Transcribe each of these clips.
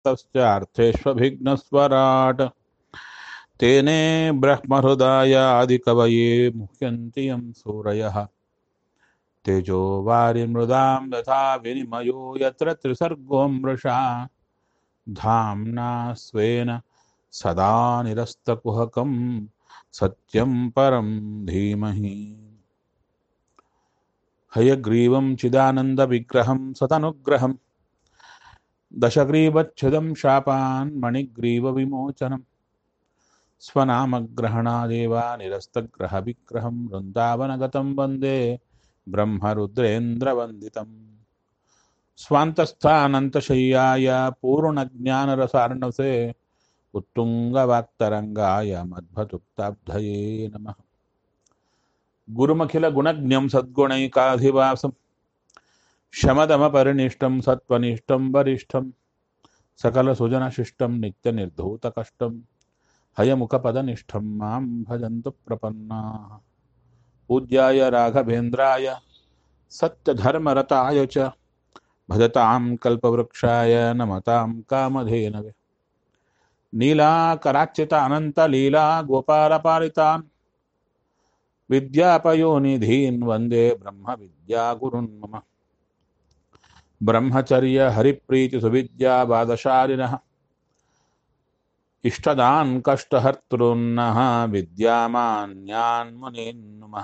तस्य अर्थेष्वभिघ्नस्वराट् तेने ब्रह्महृदाय आदिकवये मुह्यन्ति यं सूरयः तेजो वारिमृदां यथा विनिमयो यत्र त्रिसर्गो मृषा धाम्ना स्वेन सदा निरस्तकुहकं सत्यं परं धीमहि हयग्रीवं चिदानन्दविग्रहं सतनुग्रहं दशग्रीवच्छिदं शापान् मणिग्रीवविमोचनं स्वनामग्रहणादेव निरस्तग्रहविग्रहं वृन्दावनगतं वन्दे ब्रह्मरुद्रेन्द्रवन्दितं स्वान्तस्थानन्तशय्याय पूर्णज्ञानरसार्णसे उत्तुङ्गवाक्तरङ्गाय मध्वदुक्ताब्धये नमः। गुरुमखिलगुणज्ञं सद्गुणैकाधिवासं शमदमपरिनिष्टं सत्त्वनिष्ठं वरिष्ठं सकलसुजनशिष्टं नित्यनिर्धूतकष्टं हयमुखपदनिष्ठं मां भजन्तु प्रपन्नाः। पूज्याय राघवेन्द्राय सत्यधर्मरताय च भजतां कल्पवृक्षाय नमतां कामधेनवे नीलाकराच्युतानन्तलीला गोपालपालितान् विद्यापयोनिधीन् वन्दे ब्रह्मविद्यागुरुन् मम। ब्रह्मचर्य हरिप्रीतिसुविद्यावादशालिनः इष्टदान् कष्टहर्तॄन्नः विद्यामान्यान् मुनीन् नुमः।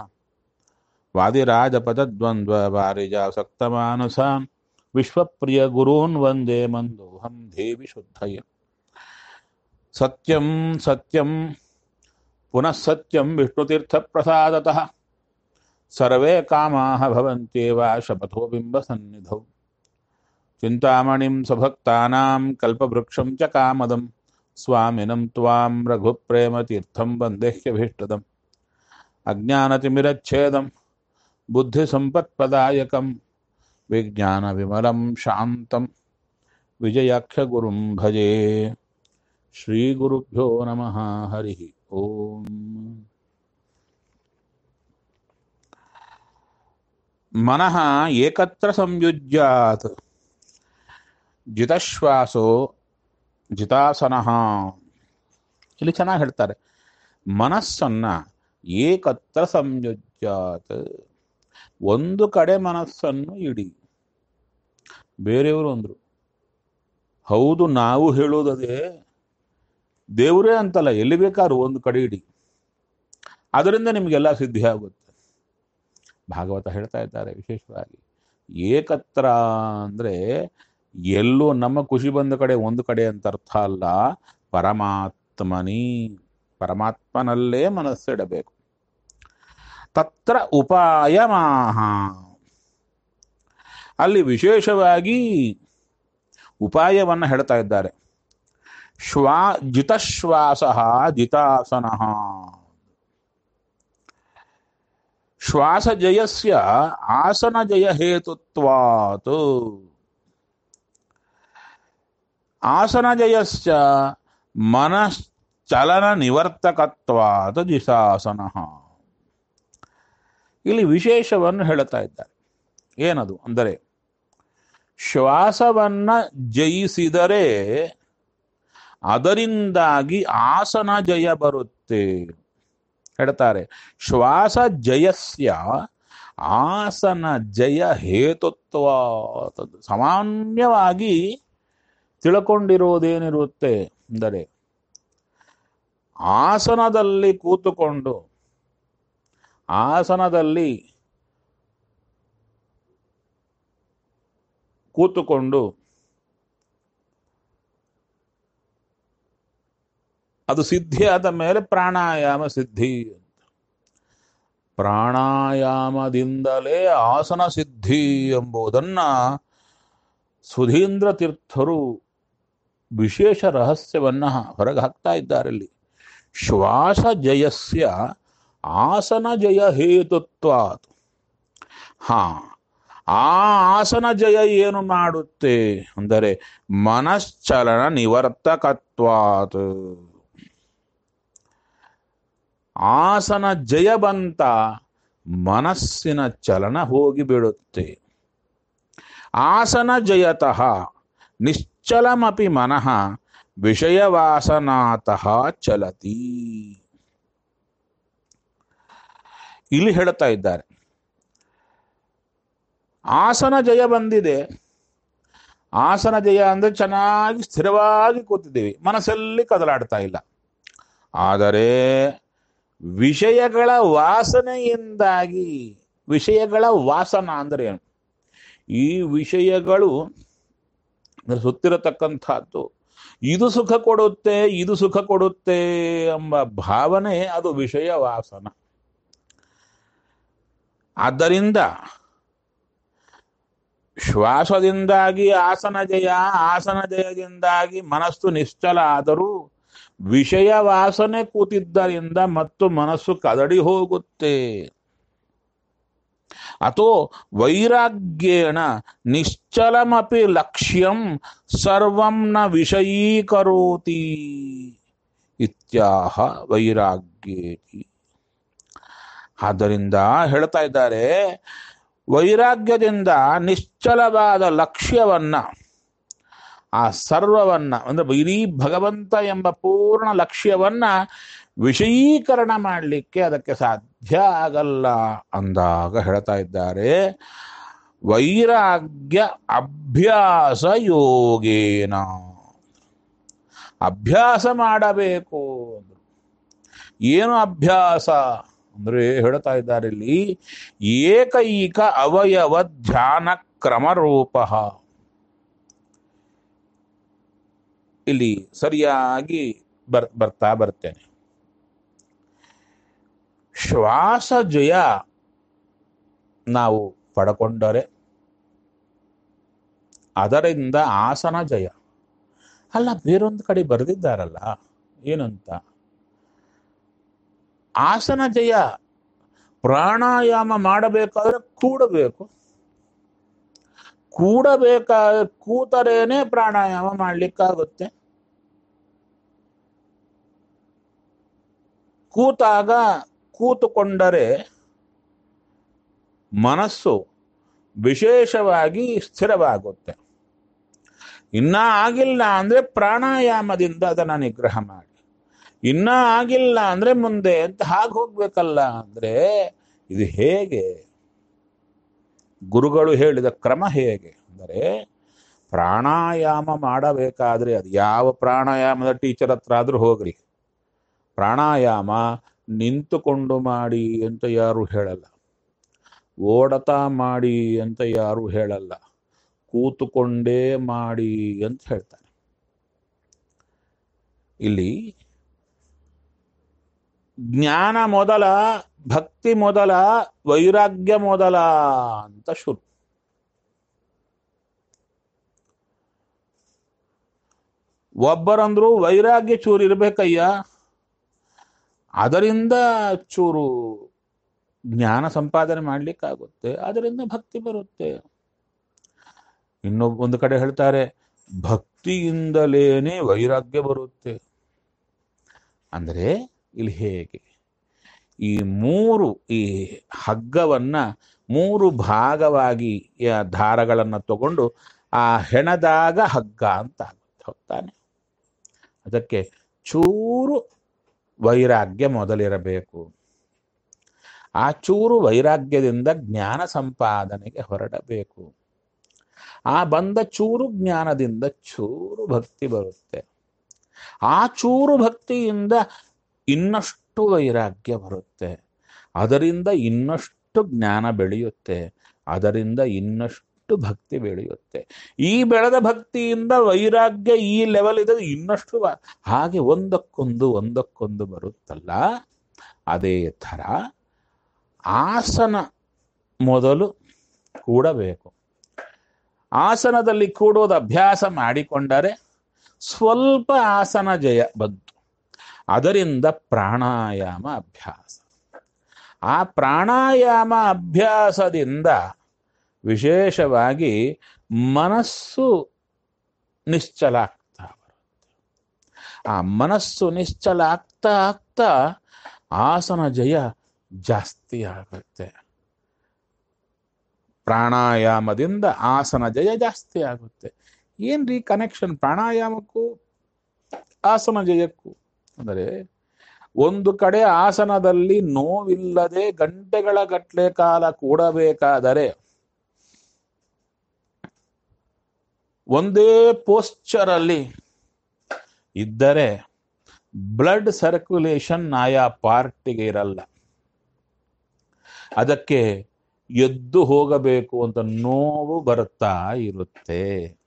वादिराजपदद्वन्द्ववारिजासक्तमानसान् विश्वप्रियगुरून् वन्दे मन्दोऽहं देवि शुद्धये। सत्यं सत्यं पुनः सत्यं विष्णुतीर्थप्रसादतः सर्वे कामाः भवन्त्येव शपथो बिम्बसन्निधौ। चिन्तामणिं स्वभक्तानां कल्पवृक्षं च कामदं स्वामिनं त्वां रघुप्रेमतीर्थं वन्देह्यभीष्टदम्। अज्ञानतिमिरच्छेदं बुद्धिसम्पत्प्रदायकं विज्ञानविमलं शान्तं विजयाख्यगुरुं भजे। श्रीगुरुभ्यो नमः। हरिः ओम्। मनः एकत्र संयुज्यात् ಜಿತಶ್ವಾಸೋ ಜಿತಾಸನಃ. ಇಲ್ಲಿ ಚೆನ್ನಾಗಿ ಹೇಳ್ತಾರೆ, ಮನಸ್ಸನ್ನ ಏಕತ್ರ ಸಂಯುಜ್ಯಾತ್, ಒಂದು ಕಡೆ ಮನಸ್ಸನ್ನು ಇಡಿ. ಬೇರೆಯವರು ಅಂದ್ರು, ಹೌದು ನಾವು ಹೇಳೋದದೇ, ದೇವರೇ ಅಂತಲ್ಲ, ಎಲ್ಲಿ ಬೇಕಾದ್ರೂ ಒಂದು ಕಡೆ ಇಡಿ, ಅದರಿಂದ ನಿಮಗೆಲ್ಲ ಸಿದ್ಧಿ ಆಗುತ್ತೆ. ಭಾಗವತ ಹೇಳ್ತಾ ಇದ್ದಾರೆ ವಿಶೇಷವಾಗಿ. ಏಕತ್ರ ಅಂದ್ರೆ ಎಲ್ಲೋ ನಮ್ಮ ಖುಷಿ ಬಂದ ಕಡೆ ಒಂದು ಕಡೆ ಅಂತ ಅರ್ಥ ಅಲ್ಲ, ಪರಮಾತ್ಮನಲ್ಲೇ ಮನಸ್ಸಿಡಬೇಕು. ತತ್ರ ಉಪಾಯಮಾಹ, ಅಲ್ಲಿ ವಿಶೇಷವಾಗಿ ಉಪಾಯವನ್ನು ಹೇಳ್ತಾ ಇದ್ದಾರೆ. ಜಿತಶ್ವಾಸ ಜಿತಾಸನಃ. ಶ್ವಾಸಜಯಸ್ಯ ಆಸನಜಯ ಹೇತುತ್ವಾತ್, ಆಸನಜಯಸ್ಯ ಮನಶ್ಚಲನ ನಿವರ್ತಕತ್ವಾತ್ ಜಿತಾಸನಃ. ಇಲ್ಲಿ ವಿಶೇಷವನ್ನು ಹೇಳುತ್ತಾ ಇದ್ದಾರೆ. ಏನದು ಅಂದರೆ, ಶ್ವಾಸವನ್ನ ಜಯಿಸಿದರೆ ಅದರಿಂದಾಗಿ ಆಸನ ಜಯ ಬರುತ್ತೆ ಹೇಳ್ತಾರೆ. ಶ್ವಾಸ ಜಯಸ್ಯ ಆಸನ ಜಯ ಹೇತುತ್ವ. ಸಾಮಾನ್ಯವಾಗಿ ತಿಳ್ಕೊಂಡಿರುವುದೇನಿರುತ್ತೆ ಅಂದರೆ, ಆಸನದಲ್ಲಿ ಕೂತುಕೊಂಡು ಅದು ಸಿದ್ಧಿ ಆದ ಮೇಲೆ ಪ್ರಾಣಾಯಾಮ ಸಿದ್ಧಿ. ಪ್ರಾಣಾಯಾಮದಿಂದಲೇ ಆಸನ ಸಿದ್ಧಿ ಎಂಬುದನ್ನ ಸುಧೀಂದ್ರ ತೀರ್ಥರು ವಿಶೇಷ ರಹಸ್ಯವನ್ನ ಹೊರಗೆ ಹಾಕ್ತಾ ಇದ್ದಾರೆ. ಇಲ್ಲಿ ಶ್ವಾಸ ಜಯಸ್ಯ ಆಸನ ಜಯ ಹೇತುತ್ವಾತ್. ಆ ಆಸನ ಜಯ ಏನು ಮಾಡುತ್ತೆ ಅಂದರೆ, ಮನಶ್ಚಲನ ನಿವರ್ತಕತ್ವಾತ್. ಆಸನ ಜಯ ಬಂತ ಮನಸ್ಸಿನ ಚಲನ ಹೋಗಿ ಬಿಡುತ್ತೆ. ಆಸನ ಜಯತಃ ನಿಶ್ಚಲಮಪಿ ಮನಃ ವಿಷಯವಾಸನಾತಃ ಚಲತಿ. ಇಲ್ಲಿ ಹೇಳ್ತಾ ಇದ್ದಾರೆ, ಆಸನ ಜಯ ಬಂದಿದೆ. ಆಸನ ಜಯ ಅಂದ್ರೆ ಚೆನ್ನಾಗಿ ಸ್ಥಿರವಾಗಿ ಕೂತಿದ್ದೀವಿ, ಮನಸ್ಸಲ್ಲಿ ಕದಲಾಡ್ತಾ ಇಲ್ಲ. ಆದರೆ ವಿಷಯಗಳ ವಾಸನೆಯಿಂದಾಗಿ, ವಿಷಯಗಳ ವಾಸನ ಅಂದ್ರೆ ಏನು? ಈ ವಿಷಯಗಳು ಸುತ್ತಿರತಕ್ಕಂಥದ್ದು, ಇದು ಸುಖ ಕೊಡುತ್ತೆ, ಇದು ಸುಖ ಕೊಡುತ್ತೆ ಎಂಬ ಭಾವನೆ, ಅದು ವಿಷಯ ವಾಸನ. ಆದ್ದರಿಂದ ಶ್ವಾಸದಿಂದಾಗಿ ಆಸನ ಜಯ, ಆಸನ ಜಯದಿಂದಾಗಿ ಮನಸ್ಸು ನಿಶ್ಚಲ ಆದರೂ ವಿಷಯ ವಾಸನೆ ಕೂತಿದ್ದರಿಂದ ಮತ್ತು ಮನಸ್ಸು ಕದಡಿ ಹೋಗುತ್ತೆ. ಅಥೋ ವೈರಾಗ್ಯೇಣ ನಿಶ್ಚಲಮಪಿ ಲಕ್ಷ್ಯಂ ಸರ್ವಂ ನ ವಿಷಯೀಕರೋತಿ ಇತ್ಯಾಹ ವೈರಾಗ್ಯೇತಿ. ಆದ್ದರಿಂದ ಹೇಳ್ತಾ ಇದ್ದಾರೆ, ವೈರಾಗ್ಯದಿಂದ ನಿಶ್ಚಲವಾದ ಲಕ್ಷ್ಯವನ್ನ, ಆ ಸರ್ವವನ್ನ ಅಂದ್ರೆ ಇಡೀ ಭಗವಂತ ಎಂಬ ಪೂರ್ಣ ಲಕ್ಷ್ಯವನ್ನ ವಿಷಯೀಕರಣ ಮಾಡಲಿಕ್ಕೆ ಅದಕ್ಕೆ ಸಾಧ್ಯ ಆಗಲ್ಲ ಅಂದಾಗ ಹೇಳ್ತಾ ಇದ್ದಾರೆ, ವೈರಾಗ್ಯ ಅಭ್ಯಾಸ ಯೋಗೇನ. ಅಭ್ಯಾಸ ಮಾಡಬೇಕು. ಏನು ಅಭ್ಯಾಸ ಅಂದ್ರೆ ಹೇಳ್ತಾ ಇದ್ದಾರೆ ಇಲ್ಲಿ, ಏಕೈಕ ಅವಯವ ಧ್ಯಾನ ಕ್ರಮರೂಪ. ಇಲ್ಲಿ ಸರಿಯಾಗಿ ಬರ್ತಾ ಬರ್ತೇನೆ. ಶ್ವಾಸ ಜಯ ನಾವು ಪಡ್ಕೊಂಡರೆ ಅದರಿಂದ ಆಸನ ಜಯ. ಅಲ್ಲ, ಬೇರೊಂದು ಕಡೆ ಬರೆದಿದ್ದಾರಲ್ಲ, ಏನಂತ? ಆಸನ ಜಯ ಪ್ರಾಣಾಯಾಮ ಮಾಡಬೇಕಾದ್ರೆ ಕೂಡಬೇಕು, ಕೂತರೇನೆ ಪ್ರಾಣಾಯಾಮ ಮಾಡ್ಲಿಕ್ಕಾಗುತ್ತೆ. ಕೂತುಕೊಂಡರೆ ಮನಸ್ಸು ವಿಶೇಷವಾಗಿ ಸ್ಥಿರವಾಗುತ್ತೆ. ಇನ್ನ ಆಗಿಲ್ಲ ಅಂದ್ರೆ ಪ್ರಾಣಾಯಾಮದಿಂದ ಅದನ್ನ ನಿಗ್ರಹ ಮಾಡಿ, ಇನ್ನ ಆಗಿಲ್ಲ ಅಂದ್ರೆ ಮುಂದೆ ಅಂತ ಹಾಗೆ ಹೋಗ್ಬೇಕಲ್ಲ. ಅಂದ್ರೆ ಇದು ಹೇಗೆ? ಗುರುಗಳು ಹೇಳಿದ ಕ್ರಮ ಹೇಗೆ ಅಂದರೆ, ಪ್ರಾಣಾಯಾಮ ಮಾಡಬೇಕಾದ್ರೆ ಅದು ಯಾವ ಪ್ರಾಣಾಯಾಮದ ಟೀಚರ್ ಹತ್ರ ಆದ್ರೂ ಹೋಗ್ರಿ, ಪ್ರಾಣಾಯಾಮ ನಿಂತುಕೊಂಡು ಮಾಡಿ ಅಂತ ಯಾರು ಹೇಳಲ್ಲ, ಓಡತಾ ಮಾಡಿ ಅಂತ ಯಾರು ಹೇಳಲ್ಲ, ಕೂತುಕೊಂಡೇ ಮಾಡಿ ಅಂತ ಹೇಳ್ತಾರೆ. ಇಲ್ಲಿ ಜ್ಞಾನ ಮೊದಲ, ಭಕ್ತಿ ಮೊದಲ, ವೈರಾಗ್ಯ ಮೊದಲ ಅಂತ ಶುರು. ಒಬ್ಬರಂದ್ರು ವೈರಾಗ್ಯ ಚೂರು ಇರ್ಬೇಕಯ್ಯ, ಅದರಿಂದ ಚೂರು ಜ್ಞಾನ ಸಂಪಾದನೆ ಮಾಡ್ಲಿಕ್ಕಾಗುತ್ತೆ, ಅದರಿಂದ ಭಕ್ತಿ ಬರುತ್ತೆ. ಇನ್ನೊಂದು ಕಡೆ ಹೇಳ್ತಾರೆ, ಭಕ್ತಿಯಿಂದಲೇನೆ ವೈರಾಗ್ಯ ಬರುತ್ತೆ. ಅಂದ್ರೆ ಇಲ್ಲಿ ಹೇಗೆ? ಈ ಹಗ್ಗವನ್ನ ಮೂರು ಭಾಗವಾಗಿ ದಾರಗಳನ್ನು ತಗೊಂಡು ಆ ಹೆಣದಾಗ ಹಗ್ಗ ಅಂತ ಆಗುತ್ತೆ, ಹೋಗ್ತಾನೆ. ಅದಕ್ಕೆ ಚೂರು ವೈರಾಗ್ಯ ಮೊದಲಿರಬೇಕು. ಆ ಚೂರು ವೈರಾಗ್ಯದಿಂದ ಜ್ಞಾನ ಸಂಪಾದನೆಗೆ ಹೊರಡಬೇಕು. ಆ ಬಂದ ಚೂರು ಜ್ಞಾನದಿಂದ ಚೂರು ಭಕ್ತಿ ಬರುತ್ತೆ. ಆ ಚೂರು ಭಕ್ತಿಯಿಂದ ಇನ್ನಷ್ಟು ವೈರಾಗ್ಯ ಬರುತ್ತೆ, ಅದರಿಂದ ಇನ್ನಷ್ಟು ಜ್ಞಾನ ಬೆಳೆಯುತ್ತೆ, ಅದರಿಂದ ಇನ್ನಷ್ಟು ಭಕ್ತಿ ಬೆಳೆಯುತ್ತೆ. ಈ ಬೆಳೆದ ಭಕ್ತಿಯಿಂದ ವೈರಾಗ್ಯ ಈ ಲೆವೆಲ್ ಇದೆ, ಇನ್ನಷ್ಟು ಹಾಗೆ ಒಂದಕ್ಕೊಂದು ಬರುತ್ತಲ್ಲ. ಅದೇ ಥರ ಆಸನ ಮೊದಲು ಕೂಡಬೇಕು. ಆಸನದಲ್ಲಿ ಕೂಡೋದು ಅಭ್ಯಾಸ ಮಾಡಿಕೊಂಡರೆ ಸ್ವಲ್ಪ ಆಸನ ಜಯ ಬಂತು, ಅದರಿಂದ ಪ್ರಾಣಾಯಾಮ ಅಭ್ಯಾಸ. ಆ ಪ್ರಾಣಾಯಾಮ ಅಭ್ಯಾಸದಿಂದ ವಿಶೇಷವಾಗಿ ಮನಸ್ಸು ನಿಶ್ಚಲ ಆಗ್ತಾ ಬರುತ್ತೆ. ಆ ಮನಸ್ಸು ನಿಶ್ಚಲ ಆಗ್ತಾ ಆಗ್ತಾ ಆಸನ ಜಯ ಜಾಸ್ತಿ ಆಗುತ್ತೆ. ಪ್ರಾಣಾಯಾಮದಿಂದ ಆಸನ ಜಯ ಜಾಸ್ತಿ ಆಗುತ್ತೆ. ಏನ್ರಿ ಕನೆಕ್ಷನ್ ಪ್ರಾಣಾಯಾಮಕ್ಕೂ ಆಸನ ಜಯಕ್ಕೂ? ಅಂದರೆ ಒಂದು ಕಡೆ ಆಸನದಲ್ಲಿ ನೋವಿಲ್ಲದೆ ಗಂಟೆಗಳ ಗಟ್ಟಲೆ ಕಾಲ ಕೂಡಬೇಕಾದರೆ ಒಂದೇ ಪೋಸ್ಚರ್ ಅಲ್ಲಿ ಇದ್ದರೆ ಬ್ಲಡ್ ಸರ್ಕ್ಯುಲೇಷನ್ ಆಯಾ ಪಾರ್ಟಿಗೆ ಇರಲ್ಲ. ಅದಕ್ಕೆ ಎದ್ದು ಹೋಗಬೇಕು ಅಂತ ನೋವು ಬರುತ್ತಾ ಇರುತ್ತೆ.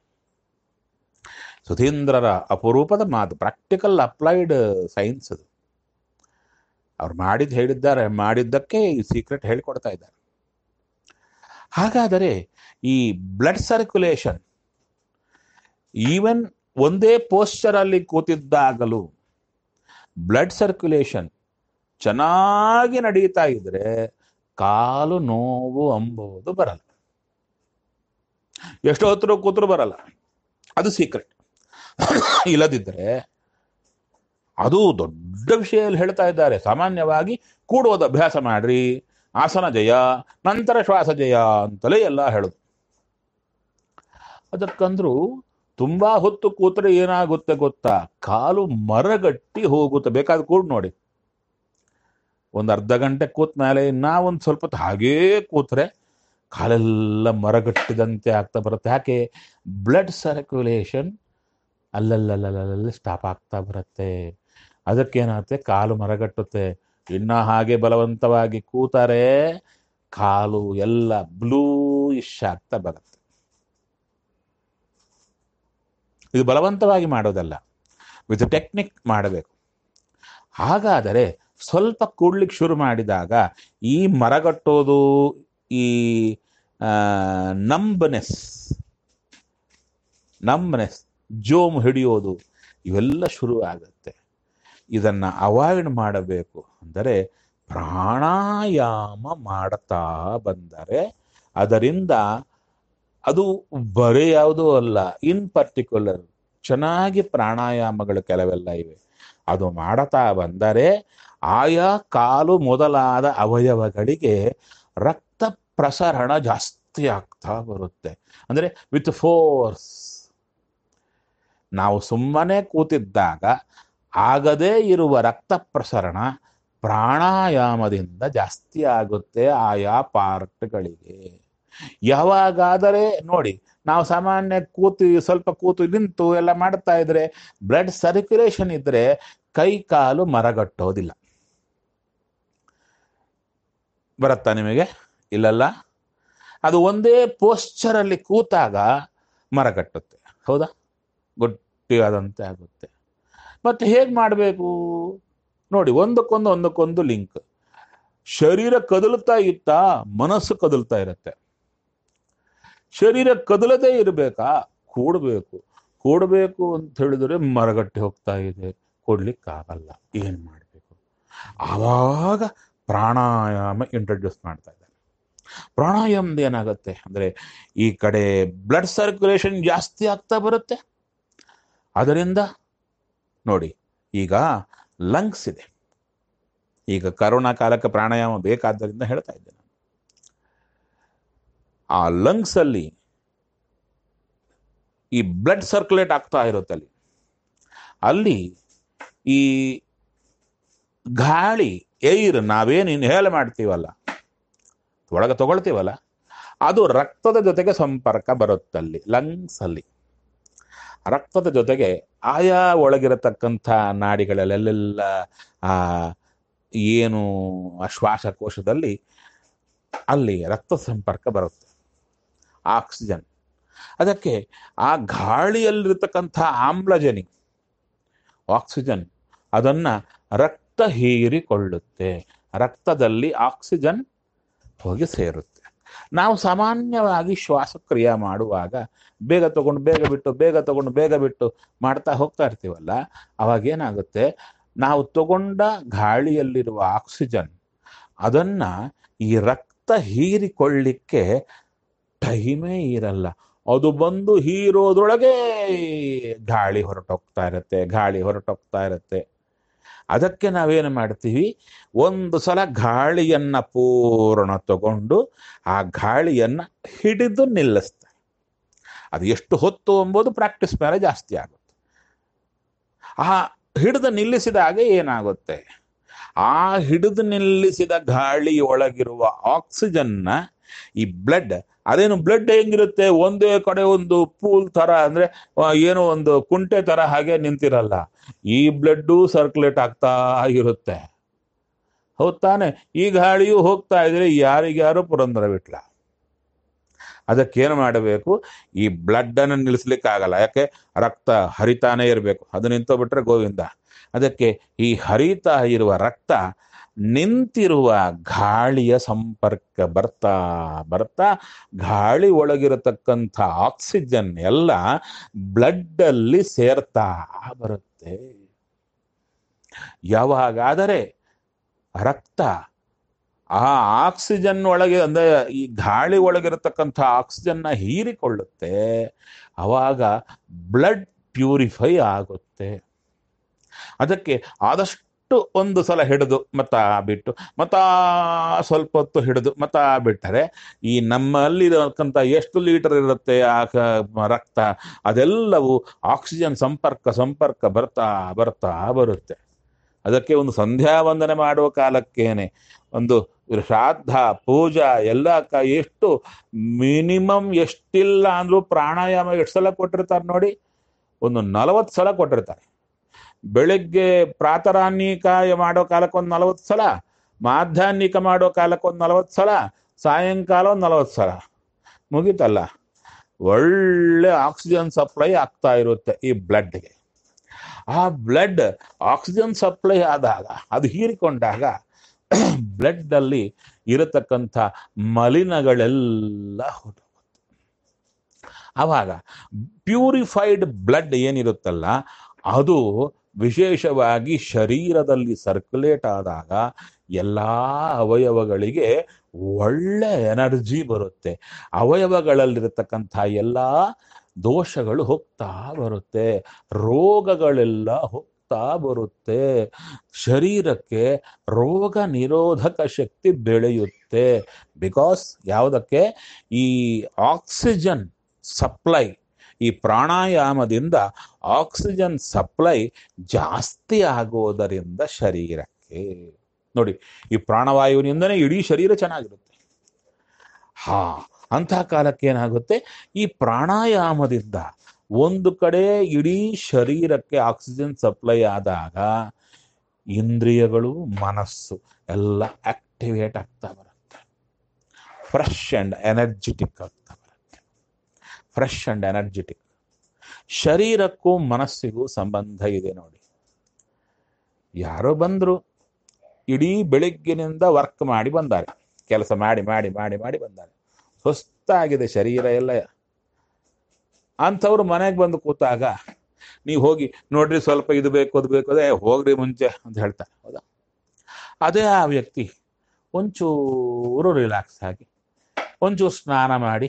ಸುಧೀಂದ್ರರ ಅಪರೂಪದ ಮಾತು, ಪ್ರಾಕ್ಟಿಕಲ್ ಅಪ್ಲೈಡ್ ಸೈನ್ಸ್ ಅದು. ಅವ್ರು ಹೇಳಿದ್ದಾರೆ, ಮಾಡಿದ್ದಕ್ಕೆ ಈ ಸೀಕ್ರೆಟ್ ಹೇಳಿಕೊಡ್ತಾ ಇದ್ದಾರೆ. ಹಾಗಾದರೆ ಈ ಬ್ಲಡ್ ಸರ್ಕ್ಯುಲೇಷನ್ ಈವನ್ ಒಂದೇ ಪೋಸ್ಚರ್ ಅಲ್ಲಿ ಕೂತಿದ್ದಾಗಲೂ ಬ್ಲಡ್ ಸರ್ಕ್ಯುಲೇಷನ್ ಚೆನ್ನಾಗಿ ನಡೀತಾ ಇದ್ರೆ ಕಾಲು ನೋವು ಅಂಬುದು ಬರಲ್ಲ. ಎಷ್ಟೋ ಹೊತ್ತು ಕೂತರು ಬರಲ್ಲ. ಅದು ಸೀಕ್ರೆಟ್. ಇಲ್ಲದಿದ್ದರೆ ಅದು ದೊಡ್ಡ ವಿಷಯ ಹೇಳ್ತಾ ಇದ್ದಾರೆ. ಸಾಮಾನ್ಯವಾಗಿ ಕೂಡೋದು ಅಭ್ಯಾಸ ಮಾಡ್ರಿ, ಆಸನ ಜಯ, ನಂತರ ಶ್ವಾಸ ಜಯ ಅಂತಲೇ ಎಲ್ಲ ಹೇಳುದು. ಅದಕ್ಕಂದ್ರು ತುಂಬಾ ಹೊತ್ತು ಕೂತ್ರೆ ಏನಾಗುತ್ತೆ ಗೊತ್ತಾ? ಕಾಲು ಮರಗಟ್ಟಿ ಹೋಗುತ್ತೆ. ಬೇಕಾದ್ರೆ ಕೂಡ ನೋಡಿ, ಒಂದು ಅರ್ಧ ಗಂಟೆ ಕೂತ್ ಮೇಲೆ ಒಂದು ಸ್ವಲ್ಪ ಹೊತ್ತು ಹಾಗೇ ಕೂತ್ರೆ ಕಾಲೆಲ್ಲ ಮರಗಟ್ಟಿದಂತೆ ಆಗ್ತಾ ಬರುತ್ತೆ. ಯಾಕೆ? ಬ್ಲಡ್ ಸರ್ಕ್ಯುಲೇಷನ್ ಅಲ್ಲಲ್ಲಿ ಸ್ಟಾಪ್ ಆಗ್ತಾ ಬರುತ್ತೆ. ಅದಕ್ಕೇನಾಗುತ್ತೆ? ಕಾಲು ಮರಗಟ್ಟುತ್ತೆ. ಇನ್ನ ಹಾಗೆ ಬಲವಂತವಾಗಿ ಕೂತಾರೆ ಕಾಲು ಎಲ್ಲ ಬ್ಲೂಯಿಶ್ ಆಗ್ತಾ ಬರುತ್ತೆ. ಇದು ಬಲವಂತವಾಗಿ ಮಾಡೋದಲ್ಲ, ವಿತ್ ಟೆಕ್ನಿಕ್ ಮಾಡಬೇಕು. ಹಾಗಾದರೆ ಸ್ವಲ್ಪ ಕೂಡ್ಲಿಕ್ಕೆ ಶುರು ಮಾಡಿದಾಗ ಈ ಮರಗಟ್ಟೋದು, ಈ ನಂಬ್ನೆಸ್, ಜೋಮ್ ಹಿಡಿಯೋದು ಇವೆಲ್ಲ ಶುರು ಆಗುತ್ತೆ. ಇದನ್ನ ಅವಾಯ್ಡ್ ಮಾಡಬೇಕು ಅಂದರೆ ಪ್ರಾಣಾಯಾಮ ಮಾಡುತ್ತಾ ಬಂದರೆ ಅದರಿಂದ ಅದು ಬರೀ ಯಾವುದೂ ಅಲ್ಲ, ಇನ್ ಪರ್ಟಿಕ್ಯುಲರ್ ಚೆನ್ನಾಗಿ ಪ್ರಾಣಾಯಾಮಗಳು ಕೆಲವೆಲ್ಲ ಇವೆ. ಅದು ಮಾಡುತ್ತಾ ಬಂದರೆ ಆಯಾ ಕಾಲು ಮೊದಲಾದ ಅವಯವಗಳಿಗೆ ರಕ್ತ ಪ್ರಸರಣ ಜಾಸ್ತಿ ಆಗ್ತಾ ಬರುತ್ತೆ. ಅಂದರೆ ವಿತ್ ಫೋರ್ಸ್. ನಾವು ಸುಮ್ಮನೆ ಕೂತಿದ್ದಾಗ ಆಗದೇ ಇರುವ ರಕ್ತ ಪ್ರಸರಣ ಪ್ರಾಣಾಯಾಮದಿಂದ ಜಾಸ್ತಿ ಆಗುತ್ತೆ ಆಯಾ ಪಾರ್ಟ್ಗಳಿಗೆ. ಯಾವಾಗಾದರೆ ನೋಡಿ, ನಾವು ಸಾಮಾನ್ಯ ಸ್ವಲ್ಪ ಕೂತು ನಿಂತು ಎಲ್ಲ ಮಾಡ್ತಾ ಇದ್ರೆ ಬ್ಲಡ್ ಸರ್ಕ್ಯುಲೇಷನ್ ಇದ್ರೆ ಕೈ ಕಾಲು ಮರಗಟ್ಟೋದಿಲ್ಲ. ಬರುತ್ತಾ ನಿಮಗೆ? ಇಲ್ಲಲ್ಲ. ಅದು ಒಂದೇ ಪೋಸ್ಚರ್ ಅಲ್ಲಿ ಕೂತಾಗ ಮರಗಟ್ಟುತ್ತೆ. ಹೌದಾ? ಗಟ್ಟಿಯಾದಂತೆ ಆಗುತ್ತೆ. ಮತ್ತೆ ಹೇಗೆ ಮಾಡಬೇಕು ನೋಡಿ, ಒಂದಕ್ಕೊಂದು ಲಿಂಕ್. ಶರೀರ ಕದಲ್ತಾ ಇತ್ತಾ ಮನಸ್ಸು ಕದಲ್ತಾ ಇರುತ್ತೆ. ಶರೀರ ಕದಲದೇ ಇರಬೇಕಾ? ಕೂಡಬೇಕು ಅಂತ ಹೇಳಿದ್ರೆ ಮರಗಟ್ಟಿ ಹೋಗ್ತಾ ಇದೆ, ಕೊಡ್ಲಿಕ್ಕಾಗಲ್ಲ. ಏನ್ ಮಾಡಬೇಕು? ಆವಾಗ ಪ್ರಾಣಾಯಾಮ ಇಂಟ್ರೊಡ್ಯೂಸ್ ಮಾಡ್ತಾ ಇದ್ದಾರೆ. ಪ್ರಾಣಾಯಾಮದ ಏನಾಗುತ್ತೆ ಅಂದ್ರೆ ಈ ಕಡೆ ಬ್ಲಡ್ ಸರ್ಕ್ಯುಲೇಷನ್ ಜಾಸ್ತಿ ಆಗ್ತಾ ಬರುತ್ತೆ. ಅದರಿಂದ ನೋಡಿ, ಈಗ ಲಂಗ್ಸ್ ಇದೆ. ಈಗ ಕರೋನಾ ಕಾಲಕ್ಕೆ ಪ್ರಾಣಾಯಾಮ ಬೇಕಾದ್ದರಿಂದ ಹೇಳ್ತಾ ಇದ್ದೇನೆ. ಆ ಲಂಗ್ಸ್ ಅಲ್ಲಿ ಈ ಬ್ಲಡ್ ಸರ್ಕ್ಯುಲೇಟ್ ಆಗ್ತಾ ಇರುತ್ತೆ. ಅಲ್ಲಿ ಈ ಗಾಳಿ, ಏರ್ ನಾವೇನು ಇನ್ಹೇಲ್ ಮಾಡ್ತೀವಲ್ಲ, ಒಳಗೆ ತಗೊಳ್ತೀವಲ್ಲ, ಅದು ರಕ್ತದ ಜೊತೆಗೆ ಸಂಪರ್ಕ ಬರುತ್ತಲ್ಲಿ. ಲಂಗ್ಸ್ ಅಲ್ಲಿ ರಕ್ತದ ಜೊತೆಗೆ ಆಯಾ ಒಳಗಿರತಕ್ಕಂಥ ನಾಡಿಗಳಲ್ಲೆಲ್ಲ ಏನು ಶ್ವಾಸಕೋಶದಲ್ಲಿ ಅಲ್ಲಿ ರಕ್ತ ಸಂಪರ್ಕ ಬರುತ್ತೆ, ಆಕ್ಸಿಜನ್. ಅದಕ್ಕೆ ಆ ಗಾಳಿಯಲ್ಲಿರ್ತಕ್ಕಂಥ ಆಮ್ಲಜನಿ, ಆಕ್ಸಿಜನ್, ಅದನ್ನ ರಕ್ತ ಹೀರಿಕೊಳ್ಳುತ್ತೆ. ರಕ್ತದಲ್ಲಿ ಆಕ್ಸಿಜನ್ ಹೋಗಿ ಸೇರುತ್ತೆ. ನಾವು ಸಾಮಾನ್ಯವಾಗಿ ಶ್ವಾಸಕ್ರಿಯೆ ಮಾಡುವಾಗ ಬೇಗ ತಗೊಂಡು ಬೇಗ ಬಿಟ್ಟು ಮಾಡ್ತಾ ಹೋಗ್ತಾ ಇರ್ತೀವಲ್ಲ, ಅವಾಗೇನಾಗುತ್ತೆ? ನಾವು ತಗೊಂಡ ಗಾಳಿಯಲ್ಲಿರುವ ಆಕ್ಸಿಜನ್ ಅದನ್ನ ಈ ರಕ್ತ ಹೀರಿಕೊಳ್ಳಿಕ್ಕೆ ಟೈಮೇ ಇರಲ್ಲ. ಅದು ಬಂದು ಹೀರೋದ್ರೊಳಗೆ ಗಾಳಿ ಹೊರಟೋಗ್ತಾ ಇರುತ್ತೆ. ಅದಕ್ಕೆ ನಾವೇನು ಮಾಡ್ತೀವಿ? ಒಂದು ಸಲ ಗಾಳಿಯನ್ನ ಪೂರ್ಣ ತಗೊಂಡು ಆ ಗಾಳಿಯನ್ನ ಹಿಡಿದು ನಿಲ್ಲಿಸ್ತಾರೆ. ಅದು ಎಷ್ಟು ಹೊತ್ತು ಎಂಬುದು ಪ್ರಾಕ್ಟೀಸ್ ಮೇಲೆ ಜಾಸ್ತಿ ಆಗುತ್ತೆ. ಆ ಹಿಡಿದು ನಿಲ್ಲಿಸಿದಾಗ ಏನಾಗುತ್ತೆ, ಆ ಹಿಡಿದು ನಿಲ್ಲಿಸಿದ ಗಾಳಿಯೊಳಗಿರುವ ಆಕ್ಸಿಜನ್ನ ಈ ಬ್ಲಡ್, ಅದೇನು ಬ್ಲಡ್ ಹೆಂಗಿರುತ್ತೆ, ಒಂದೇ ಕಡೆ ಒಂದು ಪೂಲ್ ತರ, ಅಂದ್ರೆ ಏನೋ ಒಂದು ಕುಂಟೆ ತರ ಹಾಗೆ ನಿಂತಿರಲ್ಲ. ಈ ಬ್ಲಡ್ಡು ಸರ್ಕ್ಯುಲೇಟ್ ಆಗ್ತಾ ಇರುತ್ತೆ. ಹೌದ್ ತಾನೆ? ಈ ಗಾಳಿಯು ಹೋಗ್ತಾ ಇದ್ರೆ ಯಾರಿಗ್ಯಾರು ಪುರಂದರ ವಿಟ್ಲ. ಅದಕ್ಕೇನು ಮಾಡಬೇಕು, ಈ ಬ್ಲಡ್ ಅನ್ನು ನಿಲ್ಲಿಸ್ಲಿಕ್ಕಾಗಲ್ಲ. ಯಾಕೆ? ರಕ್ತ ಹರಿತಾನೆ ಇರಬೇಕು. ಅದು ನಿಂತೋಗ್ಬಿಟ್ರೆ ಗೋವಿಂದ. ಅದಕ್ಕೆ ಈ ಹರಿತಾ ಇರುವ ರಕ್ತ ನಿಂತಿರುವ ಗಾಳಿಯ ಸಂಪರ್ಕ ಬರ್ತಾ ಬರ್ತಾ ಗಾಳಿ ಒಳಗಿರತಕ್ಕಂಥ ಆಕ್ಸಿಜನ್ ಎಲ್ಲ ಬ್ಲಡ್ ಅಲ್ಲಿ ಸೇರ್ತಾ ಬರುತ್ತೆ. ಯಾವಾಗಾದರೆ ರಕ್ತ ಆ ಆಕ್ಸಿಜನ್ ಒಳಗೆ, ಅಂದ್ರೆ ಈ ಗಾಳಿ ಒಳಗಿರತಕ್ಕಂಥ ಆಕ್ಸಿಜನ್ನ ಹೀರಿಕೊಳ್ಳುತ್ತೆ, ಅವಾಗ ಬ್ಲಡ್ ಪ್ಯೂರಿಫೈ ಆಗುತ್ತೆ. ಅದಕ್ಕೆ ಆದಷ್ಟು ಒಂದು ಸಲ ಹಿಡಿದು ಮತ್ತ ಬಿಟ್ಟು, ಮತ್ತ ಸ್ವಲ್ಪ ಹೊತ್ತು ಹಿಡಿದು ಮತ್ತ ಬಿಟ್ಟರೆ, ಈ ನಮ್ಮಲ್ಲಿ ಇರತಕ್ಕಂಥ ಎಷ್ಟು ಲೀಟರ್ ಇರುತ್ತೆ ಆ ರಕ್ತ, ಅದೆಲ್ಲವೂ ಆಕ್ಸಿಜನ್ ಸಂಪರ್ಕ ಬರ್ತಾ ಬರ್ತಾ ಬರುತ್ತೆ. ಅದಕ್ಕೆ ಒಂದು ಸಂಧ್ಯಾ ವಂದನೆ ಮಾಡುವ ಕಾಲಕ್ಕೇನೆ, ಒಂದು ಶ್ರಾದ್ದ ಪೂಜಾ ಎಲ್ಲ ಎಷ್ಟು ಮಿನಿಮಮ್, ಎಷ್ಟಿಲ್ಲ ಅಂದ್ರೂ ಪ್ರಾಣಾಯಾಮ ಎಷ್ಟು ಸಲ ಕೊಟ್ಟಿರ್ತಾರೆ ನೋಡಿ, ಒಂದು 40 ಸಲ ಕೊಟ್ಟಿರ್ತಾರೆ. ಬೆಳಿಗ್ಗೆ ಪ್ರಾತರಾನ್ನಿಕಾಯ ಮಾಡೋ ಕಾಲಕ್ಕೆ ಒಂದು 40 ಸಲ, ಮಾಧ್ಯಾಹ್ನಿಕ ಮಾಡೋ ಕಾಲಕ್ಕೆ ಒಂದು 40 ಸಲ, ಸಾಯಂಕಾಲ ಒಂದು 40 ಸಲ. ಮುಗೀತಲ್ಲ, ಒಳ್ಳೆ ಆಕ್ಸಿಜನ್ ಸಪ್ಲೈ ಆಗ್ತಾ ಇರುತ್ತೆ ಈ ಬ್ಲಡ್ಗೆ. ಆ ಬ್ಲಡ್ ಆಕ್ಸಿಜನ್ ಸಪ್ಲೈ ಆದಾಗ, ಅದು ಹೀರಿಕೊಂಡಾಗ ಬ್ಲಡ್ ಅಲ್ಲಿ ಇರತಕ್ಕಂಥ ಮಲಿನಗಳೆಲ್ಲ ಹೊರಟೋಗುತ್ತೆ. ಆವಾಗ ಪ್ಯೂರಿಫೈಡ್ ಬ್ಲಡ್ ಏನಿರುತ್ತಲ್ಲ, ಅದು ವಿಶೇಷವಾಗಿ ಶರೀರದಲ್ಲಿ ಸರ್ಕ್ಯುಲೇಟ್ ಆದಾಗ ಎಲ್ಲ ಅವಯವಗಳಿಗೆ ಒಳ್ಳೆ ಎನರ್ಜಿ ಬರುತ್ತೆ. ಅವಯವಗಳಲ್ಲಿರತಕ್ಕಂಥ ಎಲ್ಲ ದೋಷಗಳು ಹೋಗ್ತಾ ಬರುತ್ತೆ, ರೋಗಗಳೆಲ್ಲ ಹೋಗ್ತಾ ಬರುತ್ತೆ. ಶರೀರಕ್ಕೆ ರೋಗ ನಿರೋಧಕ ಶಕ್ತಿ ಬೆಳೆಯುತ್ತೆ. ಬಿಕಾಸ್ ಯಾವುದಕ್ಕೆ? ಈ ಆಕ್ಸಿಜನ್ ಸಪ್ಲೈ, ಈ ಪ್ರಾಣಾಯಾಮದಿಂದ ಆಕ್ಸಿಜನ್ ಸಪ್ಲೈ ಜಾಸ್ತಿ ಆಗೋದರಿಂದ ಶರೀರಕ್ಕೆ ನೋಡಿ, ಈ ಪ್ರಾಣವಾಯುವಿನಿಂದನೇ ಇಡೀ ಶರೀರ ಚೆನ್ನಾಗಿರುತ್ತೆ. ಅಂತಹ ಕಾಲಕ್ಕೆ ಏನಾಗುತ್ತೆ, ಈ ಪ್ರಾಣಾಯಾಮದಿಂದ ಒಂದು ಕಡೆ ಇಡೀ ಶರೀರಕ್ಕೆ ಆಕ್ಸಿಜನ್ ಸಪ್ಲೈ ಆದಾಗ ಇಂದ್ರಿಯಗಳು, ಮನಸ್ಸು ಎಲ್ಲ ಆಕ್ಟಿವೇಟ್ ಆಗ್ತಾ ಬರುತ್ತೆ. ಫ್ರೆಶ್ ಅಂಡ್ ಎನರ್ಜೆಟಿಕ್ ಆಗ್ತಾ ಬರುತ್ತೆ. Fresh and energetic. ಶರೀರಕ್ಕೂ ಮನಸ್ಸಿಗೂ ಸಂಬಂಧ ಇದೆ ನೋಡಿ. ಯಾರೋ ಬಂದ್ರು, ಇಡೀ ಬೆಳಿಗ್ಗಿನಿಂದ ವರ್ಕ್ ಮಾಡಿ ಬಂದಾರೆ, ಕೆಲಸ ಮಾಡಿ ಮಾಡಿ ಮಾಡಿ ಮಾಡಿ ಬಂದಾರೆ, ಸುಸ್ತಾಗಿದೆ ಶರೀರ ಎಲ್ಲ. ಅಂಥವ್ರು ಮನೆಗೆ ಬಂದು ಕೂತಾಗ ನೀವು ಹೋಗಿ ನೋಡ್ರಿ, ಸ್ವಲ್ಪ ಇದು ಬೇಕು ಅದು ಬೇಕು, ಅದೇ ಹೋಗ್ರಿ ಮುಂಚೆ ಅಂತ ಹೇಳ್ತಾರೆ, ಹೌದಾ? ಅದೇ ಆ ವ್ಯಕ್ತಿ ಒಂಚೂರು ರಿಲ್ಯಾಕ್ಸ್ ಆಗಿ ಒಂಚೂರು ಸ್ನಾನ ಮಾಡಿ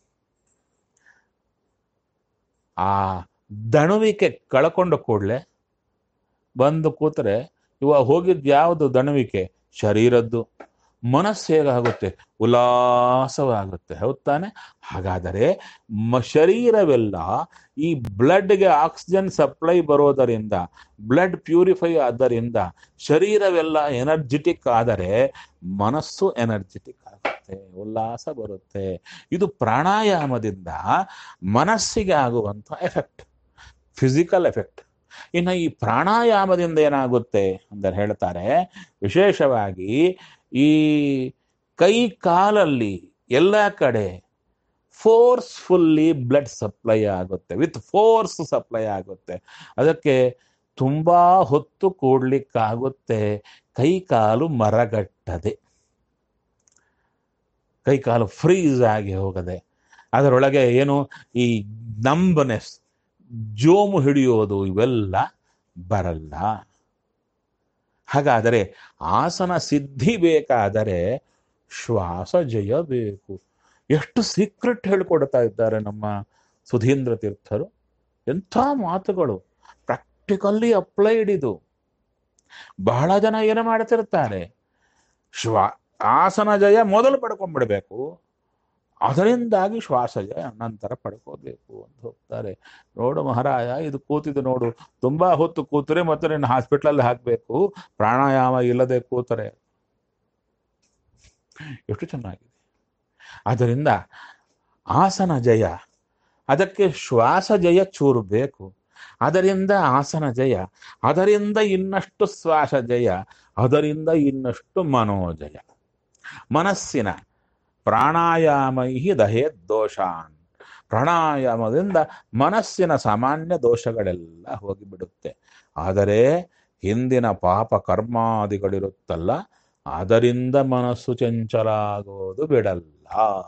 ಆ ದಣುವಿಕೆ ಕಳ್ಕೊಂಡು ಕೂಡಲೇ ಬಂದು ಕೂತ್ರೆ, ಇವಾಗ ಹೋಗಿದ್ದು ಯಾವುದು ದಣುವಿಕೆ? ಶರೀರದ್ದು. ಮನಸ್ಸು ಹೇಗಾಗುತ್ತೆ? ಉಲ್ಲಾಸವಾಗುತ್ತೆ. ಹೌದ್ ತಾನೆ? ಹಾಗಾದರೆ ಶರೀರವೆಲ್ಲ ಈ ಬ್ಲಡ್ಗೆ ಆಕ್ಸಿಜನ್ ಸಪ್ಲೈ ಬರೋದರಿಂದ, ಬ್ಲಡ್ ಪ್ಯೂರಿಫೈ ಆದ್ದರಿಂದ ಶರೀರವೆಲ್ಲ ಎನರ್ಜೆಟಿಕ್ ಆದರೆ ಮನಸ್ಸು ಎನರ್ಜೆಟಿಕ್ ಆಗುತ್ತೆ, ಉಲ್ಲಾಸ ಬರುತ್ತೆ. ಇದು ಪ್ರಾಣಾಯಾಮದಿಂದ ಮನಸ್ಸಿಗೆ ಆಗುವಂಥ ಎಫೆಕ್ಟ್, ಫಿಸಿಕಲ್ ಎಫೆಕ್ಟ್. ಇನ್ನು ಈ ಪ್ರಾಣಾಯಾಮದಿಂದ ಏನಾಗುತ್ತೆ ಅಂತ ಹೇಳ್ತಾರೆ, ವಿಶೇಷವಾಗಿ ಈ ಕೈ ಕಾಲಲ್ಲಿ ಎಲ್ಲ ಕಡೆ ಫೋರ್ಸ್ಫುಲ್ಲಿ ಬ್ಲಡ್ ಸಪ್ಲೈ ಆಗುತ್ತೆ, ವಿತ್ ಫೋರ್ಸ್ ಸಪ್ಲೈ ಆಗುತ್ತೆ. ಅದಕ್ಕೆ ತುಂಬಾ ಹೊತ್ತು ಕೂಡ್ಲಿಕ್ಕಾಗುತ್ತೆ, ಕೈ ಕಾಲು ಮರಗಟ್ಟದೆ, ಕೈ ಕಾಲು ಫ್ರೀಸ್ ಆಗಿ ಹೋಗದೆ, ಅದರೊಳಗೆ ಏನು ಈ ನಂಬನೆಸ್, ಜೋಮು ಹಿಡಿಯೋದು ಇವೆಲ್ಲ ಬರಲ್ಲ. ಹಾಗಾದರೆ ಆಸನ ಸಿದ್ಧಿ ಬೇಕಾದರೆ ಶ್ವಾಸ ಜಯ ಬೇಕು. ಎಷ್ಟು ಸೀಕ್ರೆಟ್ ಹೇಳ್ಕೊಡ್ತಾ ಇದ್ದಾರೆ ನಮ್ಮ ಸುಧೀಂದ್ರ ತೀರ್ಥರು. ಎಂಥ ಮಾತುಗಳು, ಪ್ರಾಕ್ಟಿಕಲ್ಲಿ ಅಪ್ಲೈಡ್ ಇದು. ಬಹಳ ಜನ ಏನು ಮಾಡ್ತಿರ್ತಾರೆ, ಆಸನ ಜಯ ಮೊದಲು ಪಡ್ಕೊಂಡ್ಬಿಡ್ಬೇಕು, ಅದರಿಂದಾಗಿ ಶ್ವಾಸಜಯ ನಂತರ ಪಡ್ಕೋಬೇಕು ಅಂತ ಹೋಗ್ತಾರೆ. ನೋಡು ಮಹಾರಾಯ, ಇದು ಕೂತಿದ್ದು ನೋಡು, ತುಂಬಾ ಹೊತ್ತು ಕೂತರೆ ಮತ್ತೆ ನಿನ್ನ ಹಾಸ್ಪಿಟ್ಲಲ್ಲಿ ಹಾಕಬೇಕು, ಪ್ರಾಣಾಯಾಮ ಇಲ್ಲದೆ ಕೂತರೆ. ಎಷ್ಟು ಚೆನ್ನಾಗಿದೆ. ಅದರಿಂದ ಆಸನ ಜಯ, ಅದಕ್ಕೆ ಶ್ವಾಸ ಜಯ ಚೂರು ಬೇಕು. ಅದರಿಂದ ಆಸನ ಜಯ, ಅದರಿಂದ ಇನ್ನಷ್ಟು ಶ್ವಾಸ ಜಯ, ಅದರಿಂದ ಇನ್ನಷ್ಟು ಮನೋಜಯ. ಮನಸ್ಸಿನ ಪ್ರಾಣಾಯಾಮೈ ದಹೇ ದೋಷಾನ್, ಪ್ರಾಣಾಯಾಮದಿಂದ ಮನಸ್ಸಿನ ಸಾಮಾನ್ಯ ದೋಷಗಳೆಲ್ಲ ಹೋಗಿಬಿಡುತ್ತೆ. ಆದರೆ ಹಿಂದಿನ ಪಾಪ ಕರ್ಮಾದಿಗಳಿರುತ್ತಲ್ಲ, ಅದರಿಂದ ಮನಸ್ಸು ಚಂಚಲ ಆಗೋದು ಬಿಡಲ್ಲ.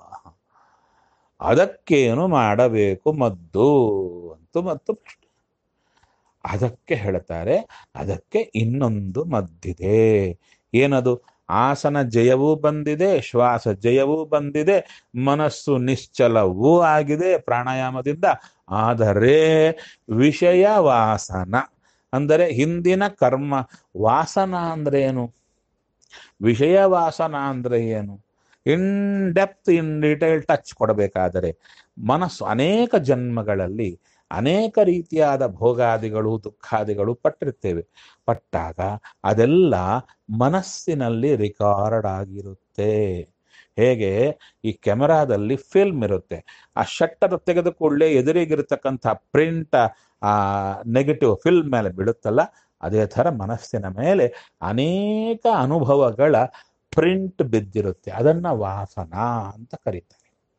ಅದಕ್ಕೇನು ಮಾಡಬೇಕು ಮದ್ದು ಮತ್ತು ಪ್ರಶ್ನೆ. ಅದಕ್ಕೆ ಹೇಳ್ತಾರೆ, ಅದಕ್ಕೆ ಇನ್ನೊಂದು ಮದ್ದಿದೆ. ಏನದು? ಆಸನ ಜಯವೂ ಬಂದಿದೆ, ಶ್ವಾಸ ಜಯವೂ ಬಂದಿದೆ, ಮನಸ್ಸು ನಿಶ್ಚಲವೂ ಆಗಿದೆ ಪ್ರಾಣಾಯಾಮದಿಂದ. ಆದರೆ ವಿಷಯ ವಾಸನ ಅಂದರೆ ಹಿಂದಿನ ಕರ್ಮ ವಾಸನ ಅಂದ್ರೆ ಏನು, ವಿಷಯ ವಾಸನ ಅಂದ್ರೆ ಏನು, in depth in detail touch ಕೊಡಬೇಕಾದರೆ ಮನಸ್ಸು ಅನೇಕ ಜನ್ಮಗಳಲ್ಲಿ ಅನೇಕ ರೀತಿಯಾದ ಭೋಗಾದಿಗಳು ದುಃಖಾದಿಗಳು ಪಟ್ಟಿರ್ತೇವೆ. ಪಟ್ಟಾಗ ಅದೆಲ್ಲ ಮನಸ್ಸಿನಲ್ಲಿ ರೆಕಾರ್ಡ್ ಆಗಿರುತ್ತೆ. ಹೇಗೆ ಈ ಕೆಮೆರಾದಲ್ಲಿ ಫಿಲ್ಮ್ ಇರುತ್ತೆ, ಆ ಶಟ್ಟರ್ ತೆಗೆದ ಕೂಡಲೇ ಎದುರಿಗಿರ್ತಕ್ಕಂಥ ಪ್ರಿಂಟ್ ಆ ನೆಗೆಟಿವ್ ಫಿಲ್ಮ್ ಮೇಲೆ ಬೀಳುತ್ತಲ್ಲ, ಅದೇ ಥರ ಮನಸ್ಸಿನ ಮೇಲೆ ಅನೇಕ ಅನುಭವಗಳ ಪ್ರಿಂಟ್ ಬಿದ್ದಿರುತ್ತೆ. ಅದನ್ನ ವಾಸನ ಅಂತ ಕರೀತಾರೆ.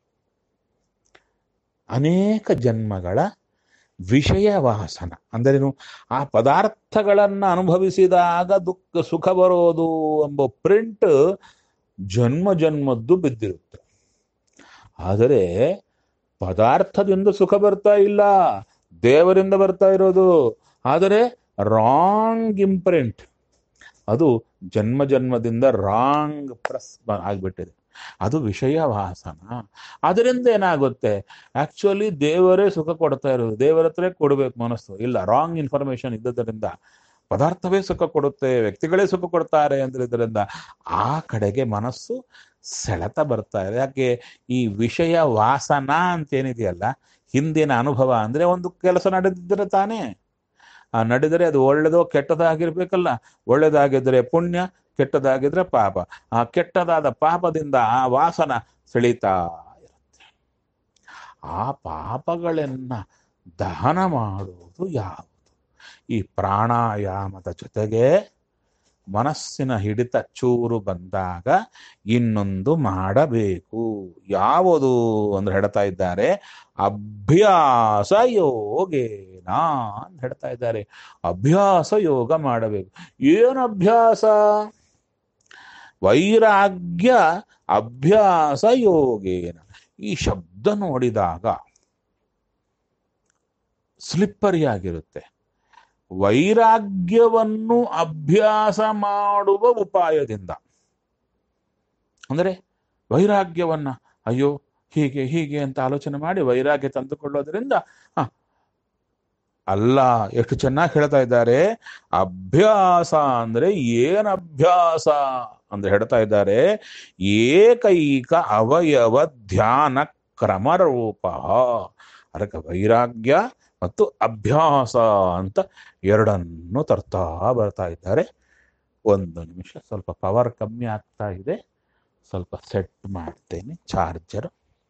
ಅನೇಕ ಜನ್ಮಗಳ ವಿಷಯ ವಾಸನ ಅಂದರೇನು? ಆ ಪದಾರ್ಥಗಳನ್ನು ಅನುಭವಿಸಿದಾಗ ದುಃಖ ಸುಖ ಬರೋದು ಎಂಬ ಪ್ರಿಂಟ್ ಜನ್ಮ ಜನ್ಮದ್ದು ಬಿದ್ದಿರುತ್ತೆ. ಆದರೆ ಪದಾರ್ಥದಿಂದ ಸುಖ ಬರ್ತಾ ಇಲ್ಲ, ದೇವರಿಂದ ಬರ್ತಾ ಇರೋದು. ಆದರೆ ರಾಂಗ್ ಇಂಪ್ರಿಂಟ್, ಅದು ಜನ್ಮ ಜನ್ಮದಿಂದ ರಾಂಗ್ ಪ್ರೆಸ್ ಆಗ್ಬಿಟ್ಟಿದೆ. ಅದು ವಿಷಯ ವಾಸನ. ಅದರಿಂದ ಏನಾಗುತ್ತೆ? ಆಕ್ಚುಲಿ ದೇವರೇ ಸುಖ ಕೊಡ್ತಾ ಇರೋದು, ದೇವರ ಹತ್ರ ಕೊಡ್ಬೇಕು ಮನಸ್ಸು. ಇಲ್ಲ, ರಾಂಗ್ ಇನ್ಫಾರ್ಮೇಶನ್ ಇದ್ದದರಿಂದ ಪದಾರ್ಥವೇ ಸುಖ ಕೊಡುತ್ತೆ, ವ್ಯಕ್ತಿಗಳೇ ಸುಖ ಕೊಡ್ತಾರೆ ಅಂದ್ರಿಂದ ಆ ಕಡೆಗೆ ಮನಸ್ಸು ಸೆಳೆತ ಬರ್ತಾ ಇದೆ. ಯಾಕೆ? ಈ ವಿಷಯ ವಾಸನ ಅಂತೇನಿದೆಯಲ್ಲ, ಹಿಂದಿನ ಅನುಭವ ಅಂದ್ರೆ ಒಂದು ಕೆಲಸ ನಡೆದಿದ್ರೆ ತಾನೇ, ಆ ನಡೆದರೆ ಅದು ಒಳ್ಳೆದೋ ಕೆಟ್ಟದಾಗಿರ್ಬೇಕಲ್ಲ. ಒಳ್ಳೆದಾಗಿದ್ರೆ ಪುಣ್ಯ, ಕೆಟ್ಟದಾಗಿದ್ರೆ ಪಾಪ. ಆ ಕೆಟ್ಟದಾದ ಪಾಪದಿಂದ ಆ ವಾಸನ ಸೆಳೀತಾ ಇರುತ್ತೆ. ಆ ಪಾಪಗಳನ್ನ ದಹನ ಮಾಡುವುದು ಯಾವುದು? ಈ ಪ್ರಾಣಾಯಾಮದ ಜೊತೆಗೆ ಮನಸ್ಸಿನ ಹಿಡಿತ ಚೂರು ಬಂದಾಗ ಇನ್ನೊಂದು ಮಾಡಬೇಕು. ಯಾವುದು ಅಂದ್ರೆ ಹೇಳ್ತಾ ಇದ್ದಾರೆ, ಅಭ್ಯಾಸ ಯೋಗೇನ ಅಂತ ಹೇಳ್ತಾ ಇದ್ದಾರೆ. ಅಭ್ಯಾಸ ಯೋಗ ಮಾಡಬೇಕು. ಏನು ಅಭ್ಯಾಸ? ವೈರಾಗ್ಯ ಅಭ್ಯಾಸ ಯೋಗೇನ. ಈ ಶಬ್ದ ನೋಡಿದಾಗ ಸ್ಲಿಪ್ಪರಿ ಆಗಿರುತ್ತೆ. ವೈರಾಗ್ಯವನ್ನು ಅಭ್ಯಾಸ ಮಾಡುವ ಉಪಾಯದಿಂದ, ಅಂದರೆ ವೈರಾಗ್ಯವನ್ನ ಅಯ್ಯೋ ಹೀಗೆ ಹೀಗೆ ಅಂತ ಆಲೋಚನೆ ಮಾಡಿ ವೈರಾಗ್ಯ ತಂದುಕೊಳ್ಳೋದ್ರಿಂದ ಅಲ್ಲ. ಎಷ್ಟು ಚೆನ್ನಾಗಿ ಹೇಳ್ತಾ ಇದ್ದಾರೆ. ಅಭ್ಯಾಸ ಅಂದ್ರೆ ಏನ್ ಅಭ್ಯಾಸ ಅಂದ್ರೆ ಹೇಳ್ತಾ ಇದ್ದಾರೆ, ಏಕೈಕ ಅವಯವ ಧ್ಯಾನ ಕ್ರಮರೂಪ. ಅದಕ್ಕೆ ವೈರಾಗ್ಯ ಮತ್ತು ಅಭ್ಯಾಸ ಅಂತ ಎರಡನ್ನು ತರ್ತಾ ಬರ್ತಾ ಇದ್ದಾರೆ. ಒಂದು ನಿಮಿಷ, ಸ್ವಲ್ಪ ಪವರ್ ಕಮ್ಮಿ ಆಗ್ತಾ ಇದೆ, ಸ್ವಲ್ಪ ಸೆಟ್ ಮಾಡ್ತೇನೆ ಚಾರ್ಜರ್.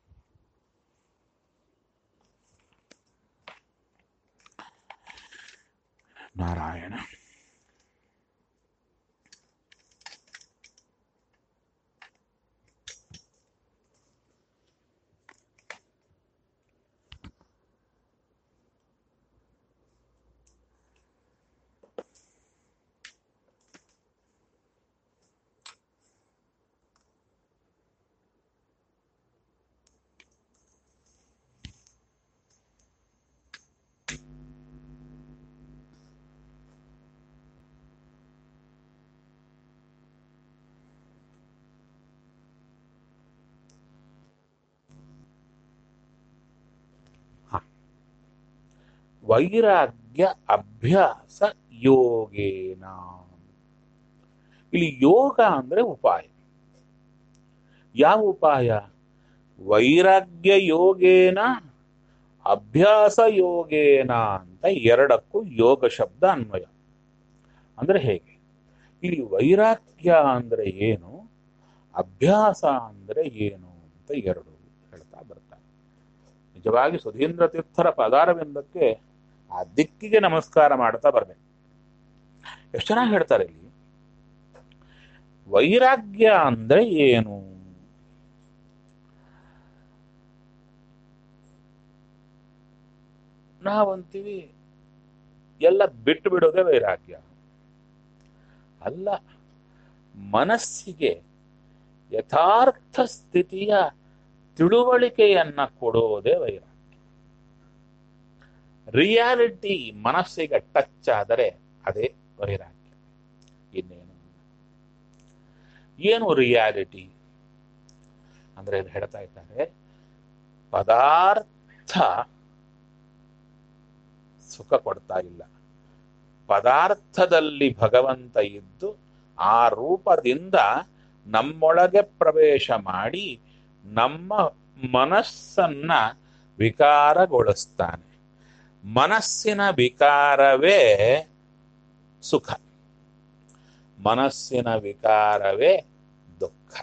ನಾರಾಯಣ. ವೈರಾಗ್ಯ ಅಭ್ಯಾಸ ಯೋಗೇನ. ಇಲ್ಲಿ ಯೋಗ ಅಂದ್ರೆ ಉಪಾಯ. ಯಾವ ಉಪಾಯ? ವೈರಾಗ್ಯ ಯೋಗೇನ ಅಭ್ಯಾಸ ಯೋಗೇನ ಅಂತ ಎರಡಕ್ಕೂ ಯೋಗ ಶಬ್ದ ಅನ್ವಯ. ಅಂದ್ರೆ ಹೇಗೆ? ಇಲ್ಲಿ ವೈರಾಗ್ಯ ಅಂದ್ರೆ ಏನು, ಅಭ್ಯಾಸ ಅಂದ್ರೆ ಏನು ಅಂತ ಎರಡು ಹೇಳ್ತಾ ಬರ್ತಾರೆ. ನಿಜವಾಗಿ ಸುಧೀಂದ್ರ ತೀರ್ಥರ ಪದಾರವಿಂದಕ್ಕೆ ಆ ದಿಕ್ಕಿಗೆ ನಮಸ್ಕಾರ ಮಾಡ್ತಾ ಬರ್ಬೇಕು. ಎಷ್ಟು ಚೆನ್ನಾಗಿ ಹೇಳ್ತಾರೆ ಇಲ್ಲಿ. ವೈರಾಗ್ಯ ಅಂದ್ರೆ ಏನು? ನಾವಂತೀವಿ ಎಲ್ಲ ಬಿಟ್ಟು ಬಿಡೋದೇ ವೈರಾಗ್ಯ. ಅಲ್ಲ, ಮನಸ್ಸಿಗೆ ಯಥಾರ್ಥ ಸ್ಥಿತಿಯ ತಿಳುವಳಿಕೆಯನ್ನ ಕೊಡೋದೇ ವೈರಾಗ್ಯ. ರಿಯಾಲಿಟಿ ಮನಸ್ಸಿಗೆ ಟಚ್ ಆದರೆ ಅದೇ ವೈರಾಗ್ಯ, ಇನ್ನೇನು. ಏನು ರಿಯಾಲಿಟಿ ಅಂದ್ರೆ ಹೇಳ್ತಾ ಇದ್ದಾರೆ, ಪದಾರ್ಥ ಸುಖ ಕೊಡ್ತಾ ಇಲ್ಲ, ಪದಾರ್ಥದಲ್ಲಿ ಭಗವಂತ ಇದ್ದು ಆ ರೂಪದಿಂದ ನಮ್ಮೊಳಗೆ ಪ್ರವೇಶ ಮಾಡಿ ನಮ್ಮ ಮನಸ್ಸನ್ನ ವಿಕಾರಗೊಳಿಸ್ತಾನೆ. ಮನಸ್ಸಿನ ವಿಕಾರವೇ ಸುಖ, ಮನಸ್ಸಿನ ವಿಕಾರವೇ ದುಃಖ.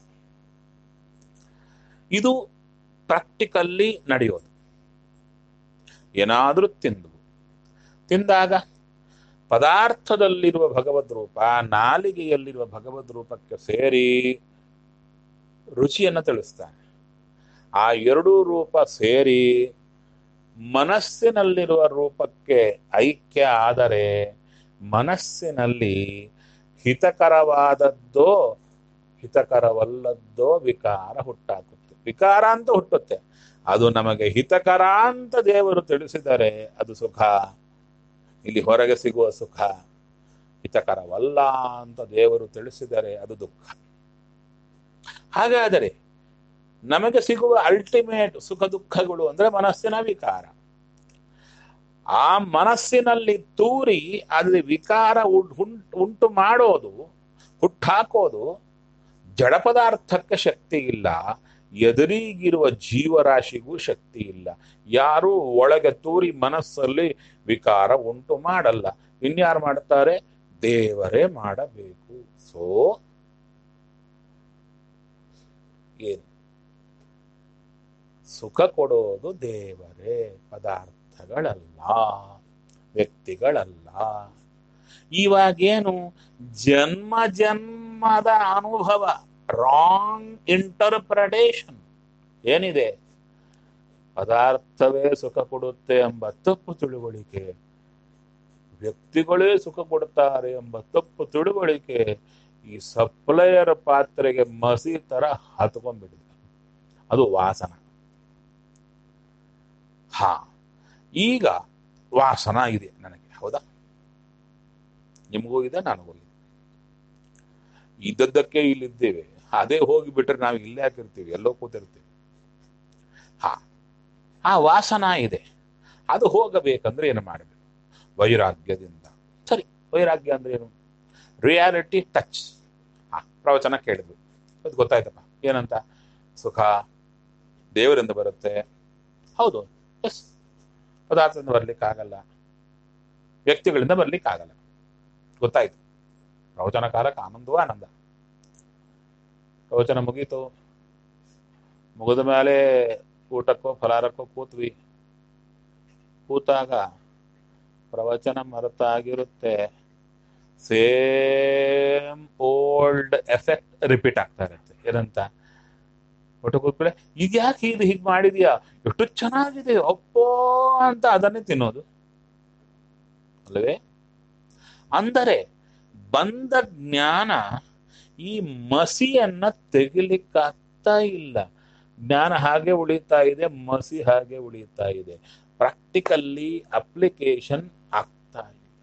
ಇದು ಪ್ರಾಕ್ಟಿಕಲ್ಲಿ ನಡೆಯೋದು. ಏನಾದರೂ ತಿಂದಾಗ ಪದಾರ್ಥದಲ್ಲಿರುವ ಭಗವದ್ ರೂಪ ನಾಲಿಗೆಯಲ್ಲಿರುವ ಭಗವದ್ ರೂಪಕ್ಕೆ ಸೇರಿ ರುಚಿಯನ್ನು ತಿಳಿಸ್ತಾನೆ. ಆ ಎರಡೂ ರೂಪ ಸೇರಿ ಮನಸ್ಸಿನಲ್ಲಿರುವ ರೂಪಕ್ಕೆ ಐಕ್ಯ ಆದರೆ ಮನಸ್ಸಿನಲ್ಲಿ ಹಿತಕರವಾದದ್ದೋ ಹಿತಕರವಲ್ಲದ್ದೋ ವಿಕಾರ ಹುಟ್ಟಾಕುತ್ತೆ. ವಿಕಾರ ಅಂತ ಹುಟ್ಟುತ್ತೆ, ಅದು ನಮಗೆ ಹಿತಕರ ಅಂತ ದೇವರು ತಿಳಿಸಿದರೆ ಅದು ಸುಖ. ಇಲ್ಲಿ ಹೊರಗೆ ಸಿಗುವ ಸುಖ ಹಿತಕರವಲ್ಲ ಅಂತ ದೇವರು ತಿಳಿಸಿದರೆ ಅದು ದುಃಖ. ಹಾಗಾದರೆ ನಮಗೆ ಸಿಗುವ ಅಲ್ಟಿಮೇಟ್ ಸುಖ ದುಃಖಗಳು ಅಂದ್ರೆ ಮನಸ್ಸಿನ ವಿಕಾರ. ಆ ಮನಸ್ಸಿನಲ್ಲಿ ತೂರಿ ಅಲ್ಲಿ ವಿಕಾರ ಉಂಟು ಮಾಡೋದು, ಹುಟ್ಟಾಕೋದು ಜಡ ಪದಾರ್ಥಕ್ಕೆ ಶಕ್ತಿ ಇಲ್ಲ, ಎದುರಿಗಿರುವ ಜೀವರಾಶಿಗೂ ಶಕ್ತಿ ಇಲ್ಲ. ಯಾರು ಒಳಗೆ ತೂರಿ ಮನಸ್ಸಲ್ಲಿ ವಿಕಾರ ಉಂಟು ಮಾಡಲ್ಲ. ಇನ್ಯಾರು ಮಾಡ್ತಾರೆ? ದೇವರೇ ಮಾಡಬೇಕು. ಸೋ ಏನು ಸುಖ ಕೊಡೋದು ದೇವರೇ, ಪದಾರ್ಥಗಳಲ್ಲ, ವ್ಯಕ್ತಿಗಳಲ್ಲ. ಇವಾಗೇನು ಜನ್ಮ ಜನ್ಮದ ಅನುಭವ, ರಾಂಗ್ ಇಂಟರ್ಪ್ರಿಟೇಷನ್ ಏನಿದೆ, ಪದಾರ್ಥವೇ ಸುಖ ಕೊಡುತ್ತೆ ಎಂಬ ತಪ್ಪು ತಿಳುವಳಿಕೆ, ವ್ಯಕ್ತಿಗಳೇ ಸುಖ ಕೊಡ್ತಾರೆ ಎಂಬ ತಪ್ಪು ತಿಳುವಳಿಕೆ ಈ ಸಪ್ಲೈಯರ್ ಪಾತ್ರೆಗೆ ಮಸಿ ತರ ಹತ್ಕೊಂಡ್ಬಿಟ್ಟಿದೆ. ಅದು ವಾಸನ. ಈಗ ವಾಸನ ಇದೆ ನನಗೆ, ಹೌದಾ? ನಿಮಗೂ ಇದೆ, ನನಗೂ ಇದೆ. ಇದ್ದದ್ದಕ್ಕೆ ಇಲ್ಲಿದ್ದೇವೆ, ಅದೇ ಹೋಗಿಬಿಟ್ರೆ ನಾವು ಇಲ್ಲೇ ಹಾಕಿರ್ತೀವಿ, ಎಲ್ಲೋ ಕೂತಿರ್ತೀವಿ. ಆ ವಾಸನ ಇದೆ, ಅದು ಹೋಗಬೇಕಂದ್ರೆ ಏನು ಮಾಡಬೇಕು? ವೈರಾಗ್ಯದಿಂದ. ಸರಿ, ವೈರಾಗ್ಯ ಅಂದ್ರೆ ಏನು? Reality touch. ಪ್ರವಚನ ಕೇಳಿದ್ವಿ, ಅದು ಗೊತ್ತಾಯ್ತಪ್ಪ. ಏನಂತ? ಸುಖ ದೇವರಿಂದ ಬರುತ್ತೆ, ಹೌದು, ಎಸ್. ಪದಾರ್ಥದಿಂದ ಬರ್ಲಿಕ್ಕಾಗಲ್ಲ, ವ್ಯಕ್ತಿಗಳಿಂದ ಬರ್ಲಿಕ್ಕಾಗಲ್ಲ, ಗೊತ್ತಾಯ್ತು. ಪ್ರವಚನ ಕಾಲಕ್ಕೆ ಆನಂದವೂ ಆನಂದ. ಪ್ರವಚನ ಮುಗೀತು, ಮುಗಿದ ಮೇಲೆ ಊಟಕ್ಕೋ ಫಲಾರಕ್ಕೋ ಕೂತ್ವಿ. ಕೂತಾಗ ಪ್ರವಚನ ಮರೆತಾಗಿರುತ್ತೆ, ಸೇಮ್ ಓಲ್ಡ್ ಎಫೆಕ್ಟ್ ರಿಪೀಟ್ ಆಗ್ತಾ ಇರುತ್ತೆ. ಏನಂತ? ಊಟ ಕೂತ್ಕೊಳ್ಳೆ, ಈಗ ಯಾಕೆ ಇದು ಹೀಗೆ ಮಾಡಿದ್ಯಾ, ಎಷ್ಟು ಚೆನ್ನಾಗಿದೆ ಅಪ್ಪೋ ಅಂತ ಅದನ್ನೇ ತಿನ್ನೋದು ಅಲ್ಲವೇ? ಅಂದರೆ ಬಂದ ಜ್ಞಾನ ಈ ಮಸಿಯನ್ನ ತೆಗಿಲಿಕ್ಕಾಗ್ತಾ ಇಲ್ಲ. ಜ್ಞಾನ ಹಾಗೆ ಉಳಿತಾ ಇದೆ, ಮಸಿ ಹಾಗೆ ಉಳಿತಾ ಇದೆ. ಪ್ರಾಕ್ಟಿಕಲ್ಲಿ ಅಪ್ಲಿಕೇಶನ್ ಆಗ್ತಾ ಇಲ್ಲ.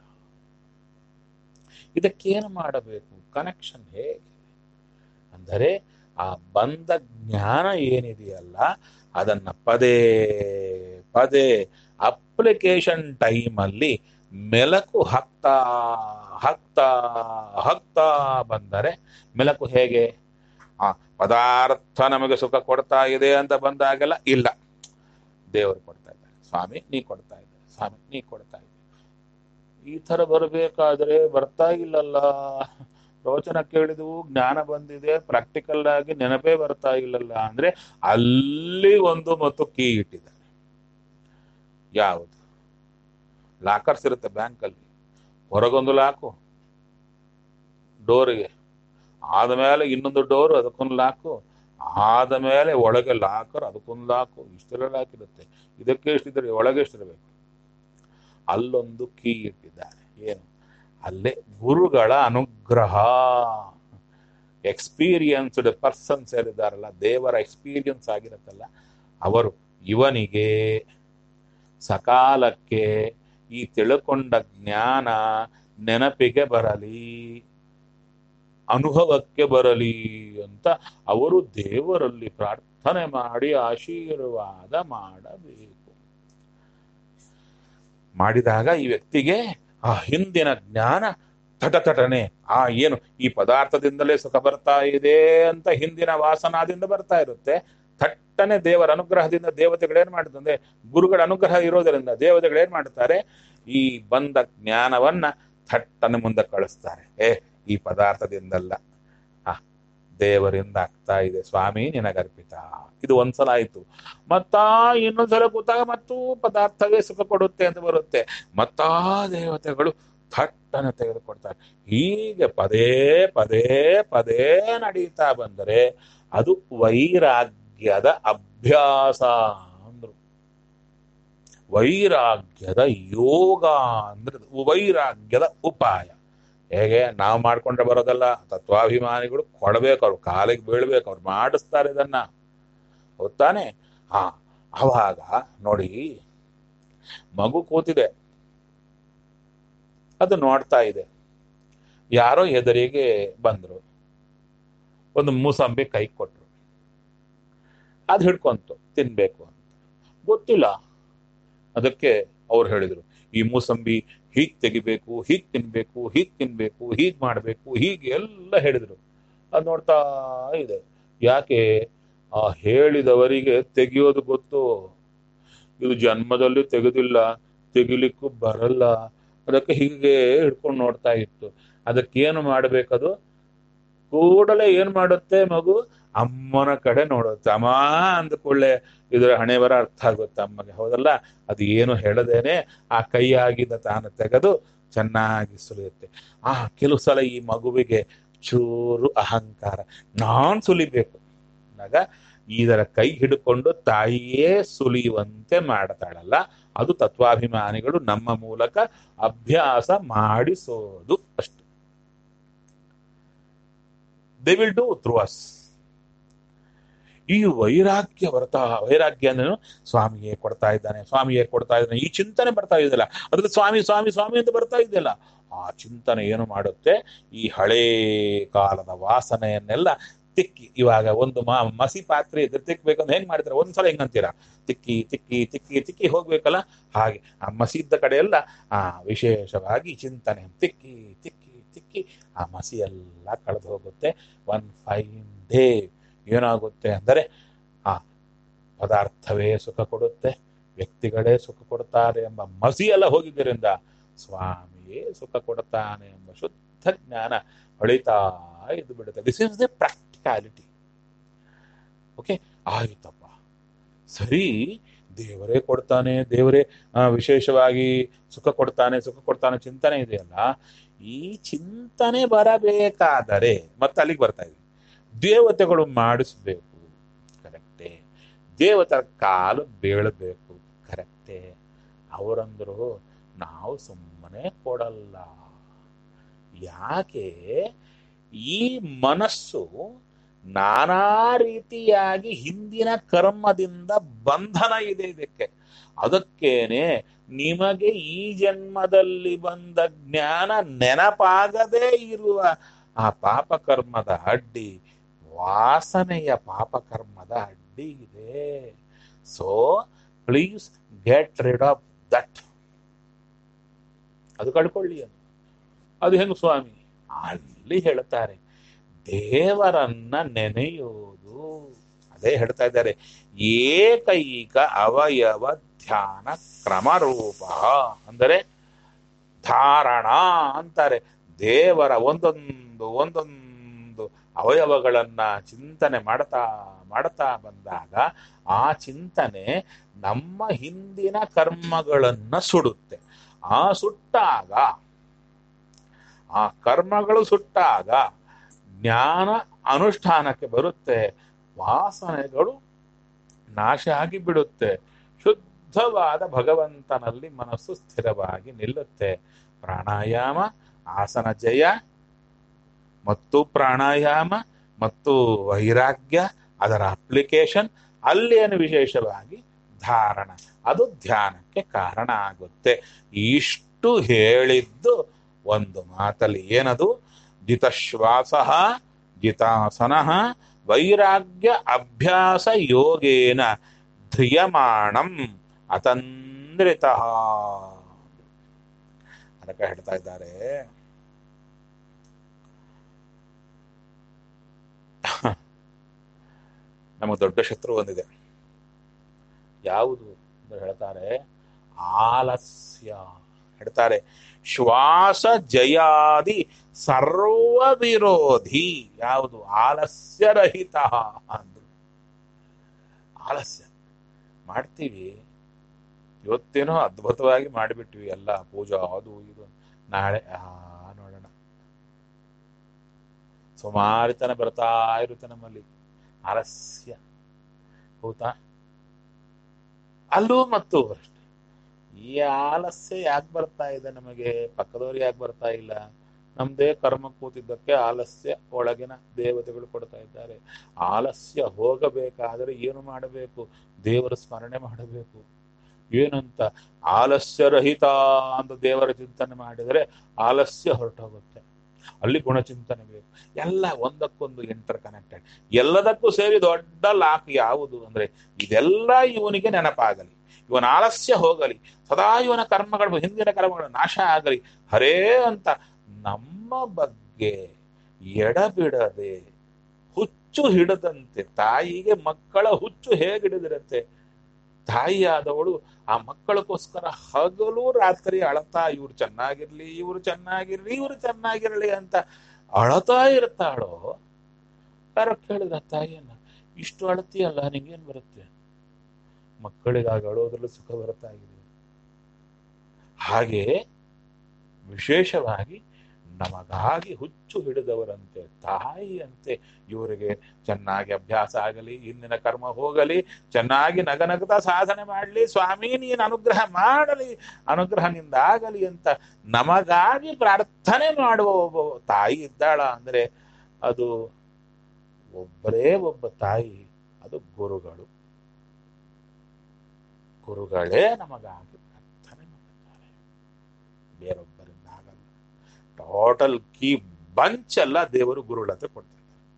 ಇದಕ್ಕೇನು ಮಾಡಬೇಕು? ಕನೆಕ್ಷನ್ ಹೇಗೆ ಅಂದರೆ, ಆ ಬಂದ ಜ್ಞಾನ ಏನಿದೆಯಲ್ಲ ಅದನ್ನ ಪದೇ ಪದೇ ಅಪ್ಲಿಕೇಶನ್ ಟೈಮಲ್ಲಿ ಮೆಲಕು ಹಾಕ್ತಾ ಹಾಕ್ತಾ ಹಾಕ್ತಾ ಬಂದರೆ, ಮೆಲಕು ಹೇಗೆ? ಆ ಪದಾರ್ಥ ನಮಗೆ ಸುಖ ಕೊಡ್ತಾ ಇದೆ ಅಂತ ಬಂದಾಗೆಲ್ಲ ಇಲ್ಲ, ದೇವರು ಕೊಡ್ತಾ ಇದ್ದಾರೆ, ಸ್ವಾಮಿ ನೀ ಕೊಡ್ತಾ ಇದ್ದಾರೆ, ಸ್ವಾಮಿ ನೀ ಕೊಡ್ತಾ ಇದ್ದಾರೆ. ಈ ತರ ಬರಬೇಕಾದ್ರೆ ಬರ್ತಾ ಇಲ್ಲಲ್ಲ. ಪ್ರವಚನ ಕೇಳಿದ್ವು, ಜ್ಞಾನ ಬಂದಿದೆ, ಪ್ರಾಕ್ಟಿಕಲ್ ಆಗಿ ನೆನಪೇ ಬರ್ತಾ ಇಲ್ಲಲ್ಲ ಅಂದ್ರೆ ಅಲ್ಲಿ ಒಂದು ಮತ್ತು ಕೀ ಇಟ್ಟಿದ್ದಾರೆ. ಯಾವುದು? ಲಾಕರ್ಸ್ ಇರುತ್ತೆ ಬ್ಯಾಂಕಲ್ಲಿ, ಹೊರಗೊಂದು ಲಾಕು ಡೋರಿಗೆ, ಆದಮೇಲೆ ಇನ್ನೊಂದು ಡೋರ್ ಅದಕ್ಕೊಂದು ಲಾಕು, ಆದ ಮೇಲೆ ಒಳಗೆ ಲಾಕರ್ ಅದಕ್ಕೊಂದು ಲಾಕು, ಇಷ್ಟೆಲ್ಲ ಲಾಕ್ ಇರುತ್ತೆ. ಇದಕ್ಕೆ ಎಷ್ಟಿದ್ರೆ ಒಳಗೆ ಎಷ್ಟಿರಬೇಕು? ಅಲ್ಲೊಂದು ಕೀ ಇಟ್ಟಿದ್ದಾರೆ. ಏನು? ಅಲ್ಲೇ ಗುರುಗಳ ಅನುಗ್ರಹ. ಎಕ್ಸ್ಪೀರಿಯನ್ಸ್ಡ್ ಪರ್ಸನ್ಸ್ ಏನಿದ್ದಾರಲ್ಲ, ದೇವರ ಎಕ್ಸ್ಪೀರಿಯನ್ಸ್ ಆಗಿರುತ್ತಲ್ಲ, ಅವರು ಇವನಿಗೆ ಸಕಾಲಕ್ಕೆ ಈ ತಿಳ್ಕೊಂಡ ಜ್ಞಾನ ನೆನಪಿಗೆ ಬರಲಿ, ಅನುಭವಕ್ಕೆ ಬರಲಿ ಅಂತ ಅವರು ದೇವರಲ್ಲಿ ಪ್ರಾರ್ಥನೆ ಮಾಡಿ ಆಶೀರ್ವಾದ ಮಾಡಬೇಕು. ಮಾಡಿದಾಗ ಈ ವ್ಯಕ್ತಿಗೆ ಆ ಹಿಂದಿನ ಜ್ಞಾನ ತಟತಟನೆ, ಏನು ಈ ಪದಾರ್ಥದಿಂದಲೇ ಸುಖ ಬರ್ತಾ ಇದೆ ಅಂತ ಹಿಂದಿನ ವಾಸನಾದಿಂದ ಬರ್ತಾ ಇರುತ್ತೆ. ಥಟ್ಟನೆ ದೇವರ ಅನುಗ್ರಹದಿಂದ ದೇವತೆಗಳೇನ್ ಮಾಡ್ತಂದ್ರೆ, ಗುರುಗಳ ಅನುಗ್ರಹ ಇರೋದರಿಂದ ದೇವತೆಗಳೇನ್ ಮಾಡ್ತಾರೆ, ಈ ಬಂದ ಜ್ಞಾನವನ್ನ ಥಟ್ಟನೆ ಮುಂದೆ ಕಳಿಸ್ತಾರೆ. ಈ ಪದಾರ್ಥದಿಂದಲ್ಲ, ದೇವರಿಂದ ಆಗ್ತಾ ಇದೆ ಸ್ವಾಮಿ ನಿನಗರ್ಪಿತ. ಇದು ಒಂದ್ಸಲ ಆಯ್ತು. ಮತ್ತಾ ಇನ್ನೊಂದ್ಸಲ ಕೂತಾಗ ಮತ್ತೂ ಪದಾರ್ಥವೇ ಸುಖ ಕೊಡುತ್ತೆ ಅಂತ ಬರುತ್ತೆ. ಮತ್ತಾ ದೇವತೆಗಳು ಥಟ್ಟನೆ ತೆಗೆದುಕೊಡ್ತಾರೆ. ಹೀಗೆ ಪದೇ ಪದೇ ಪದೇ ನಡೀತಾ ಬಂದರೆ ಅದು ವೈರಾಗ್ಯದ ಅಭ್ಯಾಸ ಅಂದ್ರು. ವೈರಾಗ್ಯದ ಯೋಗ ಅಂದ್ರೆ ವೈರಾಗ್ಯದ ಉಪಾಯ. ಹೇಗೆ ನಾವು ಮಾಡ್ಕೊಂಡ್ರೆ ಬರೋದಲ್ಲ, ತತ್ವಾಭಿಮಾನಿಗಳು ಕೊಡ್ಬೇಕು, ಅವ್ರು ಕಾಲಿಗೆ ಬೀಳ್ಬೇಕು, ಅವ್ರು ಮಾಡಿಸ್ತಾರೆ ಇದನ್ನ, ಗೊತ್ತಾನೆ. ಅವಾಗ ನೋಡಿ, ಮಗು ಕೂತಿದೆ, ಅದು ನೋಡ್ತಾ ಇದೆ. ಯಾರೋ ಎದುರಿಗೆ ಬಂದ್ರು, ಒಂದು ಮೂಸಂಬಿ ಕೈ ಕೊಟ್ರು, ಅದು ಹಿಡ್ಕೊಂತು ತಿನ್ಬೇಕು ಅಂತ. ಗೊತ್ತಿಲ್ಲ ಅದಕ್ಕೆ ಅವ್ರು ಹೇಳಿದ್ರು, ಈ ಮೂಸಂಬಿ ಹೀಗ್ ತೆಗಿಬೇಕು, ಹೀಗ್ ತಿನ್ಬೇಕು, ಹೀಗ್ ತಿನ್ಬೇಕು, ಹೀಗ್ ಮಾಡ್ಬೇಕು, ಹೀಗೆ ಎಲ್ಲ ಹೇಳಿದ್ರು. ಅದು ನೋಡ್ತಾ ಇದೆ. ಯಾಕೆ? ಆ ಹೇಳಿದವರಿಗೆ ತೆಗಿಯೋದು ಗೊತ್ತು, ಇದು ಜನ್ಮದಲ್ಲಿ ತೆಗೆದಿಲ್ಲ, ತೆಗಿಲಿಕ್ಕೂ ಬರಲ್ಲ. ಅದಕ್ಕೆ ಹೀಗೆ ಹಿಡ್ಕೊಂಡು ನೋಡ್ತಾ ಇತ್ತು. ಅದಕ್ಕೇನು ಮಾಡ್ಬೇಕದು? ಕೂಡಲೇ ಏನ್ ಮಾಡುತ್ತೆ ಮಗು? ಅಮ್ಮನ ಕಡೆ ನೋಡುತ್ತೆ. ಅಮ್ಮ ಅಂದ್ಕೊಳ್ಳೆ ಇದರ ಹಣೆ ಬರ ಅರ್ಥ ಆಗುತ್ತೆ ಅಮ್ಮಗೆ, ಹೌದಲ್ಲ? ಅದು ಏನು ಹೇಳದೇನೆ ಆ ಕೈಯಾಗಿದ್ದ ತಾನು ತೆಗೆದು ಚೆನ್ನಾಗಿ ಸುಲಿಯುತ್ತೆ. ಕೆಲವು ಸಲ ಈ ಮಗುವಿಗೆ ಚೂರು ಅಹಂಕಾರ, ನಾನ್ ಸುಲಿಬೇಕು ಆಗ ಇದರ ಕೈ ಹಿಡ್ಕೊಂಡು ತಾಯಿಯೇ ಸುಲಿಯುವಂತೆ ಮಾಡ್ತಾಳಲ್ಲ, ಅದು ತತ್ವಾಭಿಮಾನಿಗಳು ನಮ್ಮ ಮೂಲಕ ಅಭ್ಯಾಸ ಮಾಡಿಸೋದು ಅಷ್ಟೆ. They will do through us. ಈ ವೈರಾಗ್ಯ ವೈರಾಗ್ಯ ಅಂದ್ರೆ ಸ್ವಾಮಿಯೇ ಕೊಡ್ತಾ ಇದ್ದಾನೆ, ಸ್ವಾಮಿಯೇ ಕೊಡ್ತಾ ಇದ್ದಾನೆ, ಈ ಚಿಂತನೆ ಬರ್ತಾ ಇದೆಯಲ್ಲ, ಅದ್ರಲ್ಲಿ ಸ್ವಾಮಿ ಸ್ವಾಮಿ ಸ್ವಾಮಿ ಅಂತ ಬರ್ತಾ ಇದೆಯಲ್ಲ, ಆ ಚಿಂತನೆ ಏನು ಮಾಡುತ್ತೆ? ಈ ಹಳೇ ಕಾಲದ ವಾಸನೆಯನ್ನೆಲ್ಲ ತಿಕ್ಕಿ, ಇವಾಗ ಒಂದು ಮಸಿ ಪಾತ್ರೆ ಇದ್ರೆ ತಿಕ್ಬೇಕಂದ್ರೆ ಹೆಂಗ್ ಮಾಡ್ತೀರಾ? ಒಂದ್ಸಲ ಹೆಂಗಂತೀರಾ? ತಿಕ್ಕಿ ತಿಕ್ಕಿ ತಿಕ್ಕಿ ತಿಕ್ಕಿ ಹೋಗ್ಬೇಕಲ್ಲ, ಹಾಗೆ ಆ ಮಸಿ ಇದ್ದ ಕಡೆ ಎಲ್ಲ ವಿಶೇಷವಾಗಿ ಚಿಂತನೆ ತಿಕ್ಕಿ ತಿಕ್ಕಿ ತಿಕ್ಕಿ ಆ ಮಸಿ ಎಲ್ಲ ಕಳೆದು ಹೋಗುತ್ತೆ. ಒನ್ ಫೈನ್ ಡೇ ಏನಾಗುತ್ತೆ ಅಂದರೆ ಆ ಪದಾರ್ಥವೇ ಸುಖ ಕೊಡುತ್ತೆ, ವ್ಯಕ್ತಿಗಳೇ ಸುಖ ಕೊಡ್ತಾರೆ ಎಂಬ ಮಸಿ ಎಲ್ಲ ಹೋಗಿದ್ದರಿಂದ ಸ್ವಾಮಿಯೇ ಸುಖ ಕೊಡ್ತಾನೆ ಎಂಬ ಶುದ್ಧ ಜ್ಞಾನ ಹೊಳಿತಾ ಇದು ಬಿಡುತ್ತೆ. This is the practicality. Okay, ಆಯ್ತಪ್ಪ, ಸರಿ, ದೇವರೇ ಕೊಡ್ತಾನೆ, ದೇವರೇ ವಿಶೇಷವಾಗಿ ಸುಖ ಕೊಡ್ತಾನೆ, ಸುಖ ಕೊಡ್ತಾನೆ ಚಿಂತನೆ ಇದೆಯಲ್ಲ, ಈ ಚಿಂತನೆ ಬರಬೇಕಾದರೆ ಮತ್ತೆ ಅಲ್ಲಿಗೆ ಬರ್ತಾ ಇದೆ, ದೇವತೆಗಳು ಮಾಡಿಸ್ಬೇಕು, ಕರೆಕ್ಟೇ. ದೇವತರ ಕಾಲು ಬೀಳಬೇಕು, ಕರೆಕ್ಟೇ. ಅವರಂದ್ರು ನಾವು ಸುಮ್ಮನೆ ಕೊಡಲ್ಲ. ಯಾಕೆ? ಈ ಮನಸ್ಸು ನಾನಾ ರೀತಿಯಾಗಿ ಹಿಂದಿನ ಕರ್ಮದಿಂದ ಬಂಧನ ಇದೆ ಇದಕ್ಕೆ. ಅದಕ್ಕೇನೆ ನಿಮಗೆ ಈ ಜನ್ಮದಲ್ಲಿ ಬಂದ ಜ್ಞಾನ ನೆನಪಾಗದೇ ಇರುವ ಆ ಪಾಪಕರ್ಮದ ಅಡ್ಡಿ, ವಾಸನೆಯ ಪಾಪಕರ್ಮದ ಅಡ್ಡಿ ಇದೆ. So please get rid of that. ಅದು ಕಳ್ಕೊಳ್ಳಿ. ಅದು ಹೆಂಗ ಸ್ವಾಮಿ? ಅಲ್ಲಿ ಹೇಳ್ತಾರೆ, ದೇವರನ್ನ ನೆನೆಯುವುದು. ಅದೇ ಹೇಳ್ತಾ ಇದ್ದಾರೆ, ಏಕೈಕ ಅವಯವ ಧ್ಯಾನ ಕ್ರಮರೂಪ. ಅಂದರೆ ಧಾರಣ ಅಂತಾರೆ. ದೇವರ ಒಂದೊಂದು ಒಂದೊಂದು ಅವಯವಗಳನ್ನ ಚಿಂತನೆ ಮಾಡ್ತಾ ಮಾಡ್ತಾ ಬಂದಾಗ ಆ ಚಿಂತನೆ ನಮ್ಮ ಹಿಂದಿನ ಕರ್ಮಗಳನ್ನ ಸುಡುತ್ತೆ. ಆ ಸುಟ್ಟಾಗ, ಆ ಕರ್ಮಗಳು ಸುಟ್ಟಾಗ ಜ್ಞಾನ ಅನುಷ್ಠಾನಕ್ಕೆ ಬರುತ್ತೆ. ವಾಸನೆಗಳು ನಾಶ ಆಗಿ ಬಿಡುತ್ತೆ. ಶುದ್ಧವಾದ ಭಗವಂತನಲ್ಲಿ ಮನಸ್ಸು ಸ್ಥಿರವಾಗಿ ನಿಲ್ಲುತ್ತೆ. ಪ್ರಾಣಾಯಾಮ, ಆಸನ ಜಯ ಮತ್ತು ಪ್ರಾಣಾಯಾಮ ಮತ್ತು ವೈರಾಗ್ಯ, ಅದರ ಅಪ್ಲಿಕೇಶನ್ ಅಲ್ಲೇನು ವಿಶೇಷವಾಗಿ ಧಾರಣ, ಅದು ಧ್ಯಾನಕ್ಕೆ ಕಾರಣ ಆಗುತ್ತೆ. ಇಷ್ಟು ಹೇಳಿದ್ದು ಒಂದು ಮಾತಲ್ಲಿ ಏನದು? ಜಿತಶ್ವಾಸ ಜಿತಾಸನ ವೈರಾಗ್ಯ ಅಭ್ಯಾಸ ಯೋಗೇನ ಧ್ರಿಯಮಾಣಂ ಅತಂದ್ರಿತ. ಅದಕ್ಕೆ ಹೇಳ್ತಾ ಇದ್ದಾರೆ, ನಮಗೆ ದೊಡ್ಡ ಶತ್ರು ಒಂದಿದೆ. ಯಾವುದು ಅಂತ ಹೇಳ್ತಾರೆ? ಆಲಸ್ಯ. ಹೇಳ್ತಾರೆ ಶ್ವಾಸ ಜಯಾದಿ ಸರ್ವ ವಿರೋಧಿ. ಯಾವುದು? ಆಲಸ್ಯರಹಿತ ಅಂದ್ರು. ಆಲಸ್ಯ ಮಾಡ್ತೀವಿ, ಇವತ್ತೇನೋ ಅದ್ಭುತವಾಗಿ ಮಾಡಿಬಿಟ್ವಿ ಎಲ್ಲ ಪೂಜಾ ಅದು ಇದು, ನಾಳೆ ನೋಡೋಣ. ಸುಮಾರಿತನ ಬರ್ತಾ ಇರುತ್ತೆ ನಮ್ಮಲ್ಲಿ ಆಲಸ್ಯ. ಹೌದಾ? ಅಲ್ಲೂ ಮತ್ತು ಅಷ್ಟೆ. ಈ ಆಲಸ್ಯ ಯಾಕೆ ಬರ್ತಾ ಇದೆ ನಮಗೆ? ಪಕ್ಕದವ್ರು ಯಾಕೆ ಬರ್ತಾ ಇಲ್ಲ? ನಮ್ದೇ ಕರ್ಮ ಕೂತಿದ್ದಕ್ಕೆ ಆಲಸ್ಯ ಒಳಗಿನ ದೇವತೆಗಳು ಕೊಡ್ತಾ ಇದ್ದಾರೆ. ಆಲಸ್ಯ ಹೋಗಬೇಕಾದರೆ ಏನು ಮಾಡಬೇಕು? ದೇವರ ಸ್ಮರಣೆ ಮಾಡಬೇಕು. ಏನಂತ? ಆಲಸ್ಯರಹಿತ ಅಂತ ದೇವರ ಚಿಂತನೆ ಮಾಡಿದರೆ ಆಲಸ್ಯ ಹೊರಟೋಗುತ್ತೆ. ಅಲ್ಲಿ ಗುಣಚಿಂತನೆ ಬೇಕು. ಎಲ್ಲ ಒಂದಕ್ಕೊಂದು ಇಂಟರ್ ಕನೆಕ್ಟೆಡ್. ಎಲ್ಲದಕ್ಕೂ ಸೇರಿ ದೊಡ್ಡ ಲಾಕ್ ಯಾವುದು ಅಂದ್ರೆ, ಇದೆಲ್ಲ ಇವನಿಗೆ ನೆನಪಾಗಲಿ, ಇವನ ಆಲಸ್ಯ ಹೋಗಲಿ, ಸದಾ ಇವನ ಕರ್ಮಗಳು, ಹಿಂದಿನ ಕರ್ಮಗಳು ನಾಶ ಆಗಲಿ, ಹರೇ ಅಂತ ನಮ್ಮ ಬಗ್ಗೆ ಎಡಬಿಡದೆ ಹುಚ್ಚು ಹಿಡದಂತೆ. ತಾಯಿಗೆ ಮಕ್ಕಳ ಹುಚ್ಚು ಹೇಗೆ ಹಿಡಿದಿರುತ್ತೆ? ತಾಯಿಯಾದವಳು ಆ ಮಕ್ಕಳಕ್ಕೋಸ್ಕರ ಹಗಲು ರಾತ್ರಿ ಅಳತಾ, ಇವ್ರು ಚೆನ್ನಾಗಿರ್ಲಿ, ಇವ್ರು ಚೆನ್ನಾಗಿರ್ಲಿ, ಇವ್ರು ಚೆನ್ನಾಗಿರ್ಲಿ ಅಂತ ಅಳತಾ ಇರ್ತಾಳೋ. ಯಾರೋ ಕೇಳಿದ ತಾಯಿಯನ್ನ, ಇಷ್ಟು ಅಳತಿಯಲ್ಲ, ನಿಂಗೇನ್ ಬರುತ್ತೆ? ಮಕ್ಕಳಿಗಾಗಿ ಅಳೋದ್ರಲ್ಲೂ ಸುಖ ಬರ್ತಾ ಇದೆ. ಹಾಗೆ ವಿಶೇಷವಾಗಿ ನಮಗಾಗಿ ಹುಚ್ಚು ಹಿಡಿದವರಂತೆ, ತಾಯಿಯಂತೆ ಇವರಿಗೆ ಚೆನ್ನಾಗಿ ಅಭ್ಯಾಸ ಆಗಲಿ, ಹಿಂದಿನ ಕರ್ಮ ಹೋಗಲಿ, ಚೆನ್ನಾಗಿ ನಗನಗತಾ ಸಾಧನೆ ಮಾಡಲಿ, ಸ್ವಾಮಿ ನೀನು ಅನುಗ್ರಹ ಮಾಡಲಿ, ಅನುಗ್ರಹ ನಿಂದಾಗಲಿ ಅಂತ ನಮಗಾಗಿ ಪ್ರಾರ್ಥನೆ ಮಾಡುವ ಒಬ್ಬ ತಾಯಿ ಇದ್ದಾಳ ಅಂದ್ರೆ ಅದು ಒಬ್ಬರೇ ಒಬ್ಬ ತಾಯಿ, ಅದು ಗುರುಗಳು. ಗುರುಗಳೇ ನಮಗಾಗಿ ಪ್ರಾರ್ಥನೆ ಮಾಡುತ್ತಾರೆ, ಬೇರೊಬ್ಬರಿಂದ ಆಗಲ್ಲ. ಟೋಟಲ್ ಕೀ ಬಂಚ್ ಎಲ್ಲ ದೇವರು ಗುರುಗಳಂತೆ ಕೊಡ್ತಾರೆ.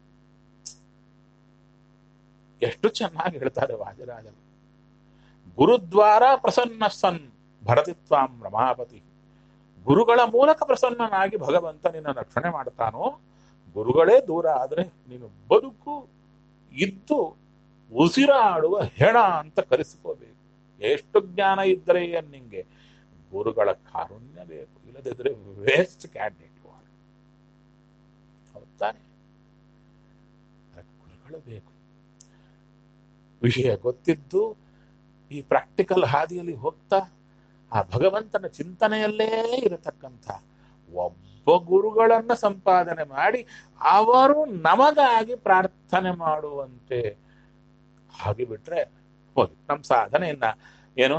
ಎಷ್ಟು ಚೆನ್ನಾಗಿ ಹೇಳ್ತಾರೆ ವಾದಿರಾಜರು. ಗುರುದ್ವಾರ ಪ್ರಸನ್ನ ಸನ್ ಭರತಿತ್ವಾಂ ರಮಾಪತಿ. ಗುರುಗಳ ಮೂಲಕ ಪ್ರಸನ್ನನಾಗಿ ಭಗವಂತ ನಿನ್ನ ರಕ್ಷಣೆ ಮಾಡ್ತಾನೋ. ಗುರುಗಳೇ ದೂರ ಆದ್ರೆ ನೀನು ಬದುಕು ಇದ್ದು ಉಸಿರಾಡುವ ಹೆಣ ಅಂತ ಕರೆಸಿಕೋಬೇಕು. ಎಷ್ಟು ಜ್ಞಾನ ಇದ್ದರೆ ನಿಂಗೆ ಗುರುಗಳ ಕಾರುಣ್ಯ ಬೇಕು, ಇಲ್ಲದಿದ್ರೆ ವೇಸ್ಟ್ ಕ್ಯಾಂಡಿಡೇಟ್. ಹೌದಾನೆ? ಗುರುಗಳು ಬೇಕು. ವಿಷಯ ಗೊತ್ತಿದ್ದು ಈ ಪ್ರಾಕ್ಟಿಕಲ್ ಹಾದಿಯಲ್ಲಿ ಹೋಗ್ತಾ ಆ ಭಗವಂತನ ಚಿಂತನೆಯಲ್ಲೇ ಇರತಕ್ಕಂಥ ಒಬ್ಬ ಗುರುಗಳನ್ನ ಸಂಪಾದನೆ ಮಾಡಿ ಅವರು ನಮಗಾಗಿ ಪ್ರಾರ್ಥನೆ ಮಾಡುವಂತೆ ಆಗಿಬಿಟ್ರೆ ಹೋಗಿ ನಮ್ಮ ಸಾಧನೆಯನ್ನ ಏನು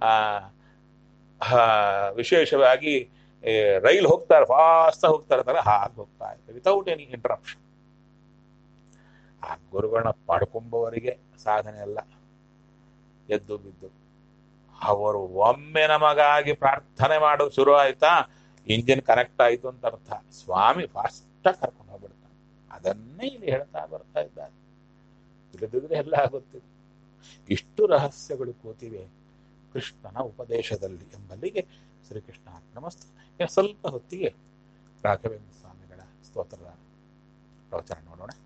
ವಿಶೇಷವಾಗಿ ರೈಲ್ ಹೋಗ್ತಾರೆ, ಫಾಸ್ಟ್ ಹೋಗ್ತಾ ಇರ್ತಾರೆ, ಹಾಗೆ ಹೋಗ್ತಾ ಇರ್ತಾರೆ ವಿತೌಟ್ ಎನಿ ಇಂಟರಪ್ಷನ್. ಆ ಗುರುಗಳನ್ನ ಪಡ್ಕೊಂಬವರಿಗೆ ಸಾಧನೆ ಎಲ್ಲ ಎದ್ದು ಬಿದ್ದು. ಅವರು ಒಮ್ಮೆ ನಮಗಾಗಿ ಪ್ರಾರ್ಥನೆ ಮಾಡೋದು ಶುರು ಆಯ್ತಾ, ಇಂಜಿನ್ ಕನೆಕ್ಟ್ ಆಯ್ತು ಅಂತ ಅರ್ಥ. ಸ್ವಾಮಿ ಫಾಸ್ಟಾಗಿ ಕರ್ಕೊಂಡು ಹೋಗ್ಬಿಡ್ತಾನೆ. ಅದನ್ನೇ ಇಲ್ಲಿ ಹೇಳ್ತಾ ಬರ್ತಾ ಇದ್ದಾರೆ. ಇಲ್ಲದಿದ್ರೆ ಎಲ್ಲ ಆಗುತ್ತಿದೆ. ಇಷ್ಟು ರಹಸ್ಯಗಳು ಕೂತಿವೆ ಕೃಷ್ಣನ ಉಪದೇಶದಲ್ಲಿ ಎಂಬಲ್ಲಿಗೆ ಶ್ರೀಕೃಷ್ಣ ನಮಸ್ತೆ. ಸ್ವಲ್ಪ ಹೊತ್ತಿಗೆ ರಾಘವೇಂದ್ರ ಸ್ವಾಮಿಗಳ ಸ್ತೋತ್ರದ ಪ್ರವಚನ ನೋಡೋಣ.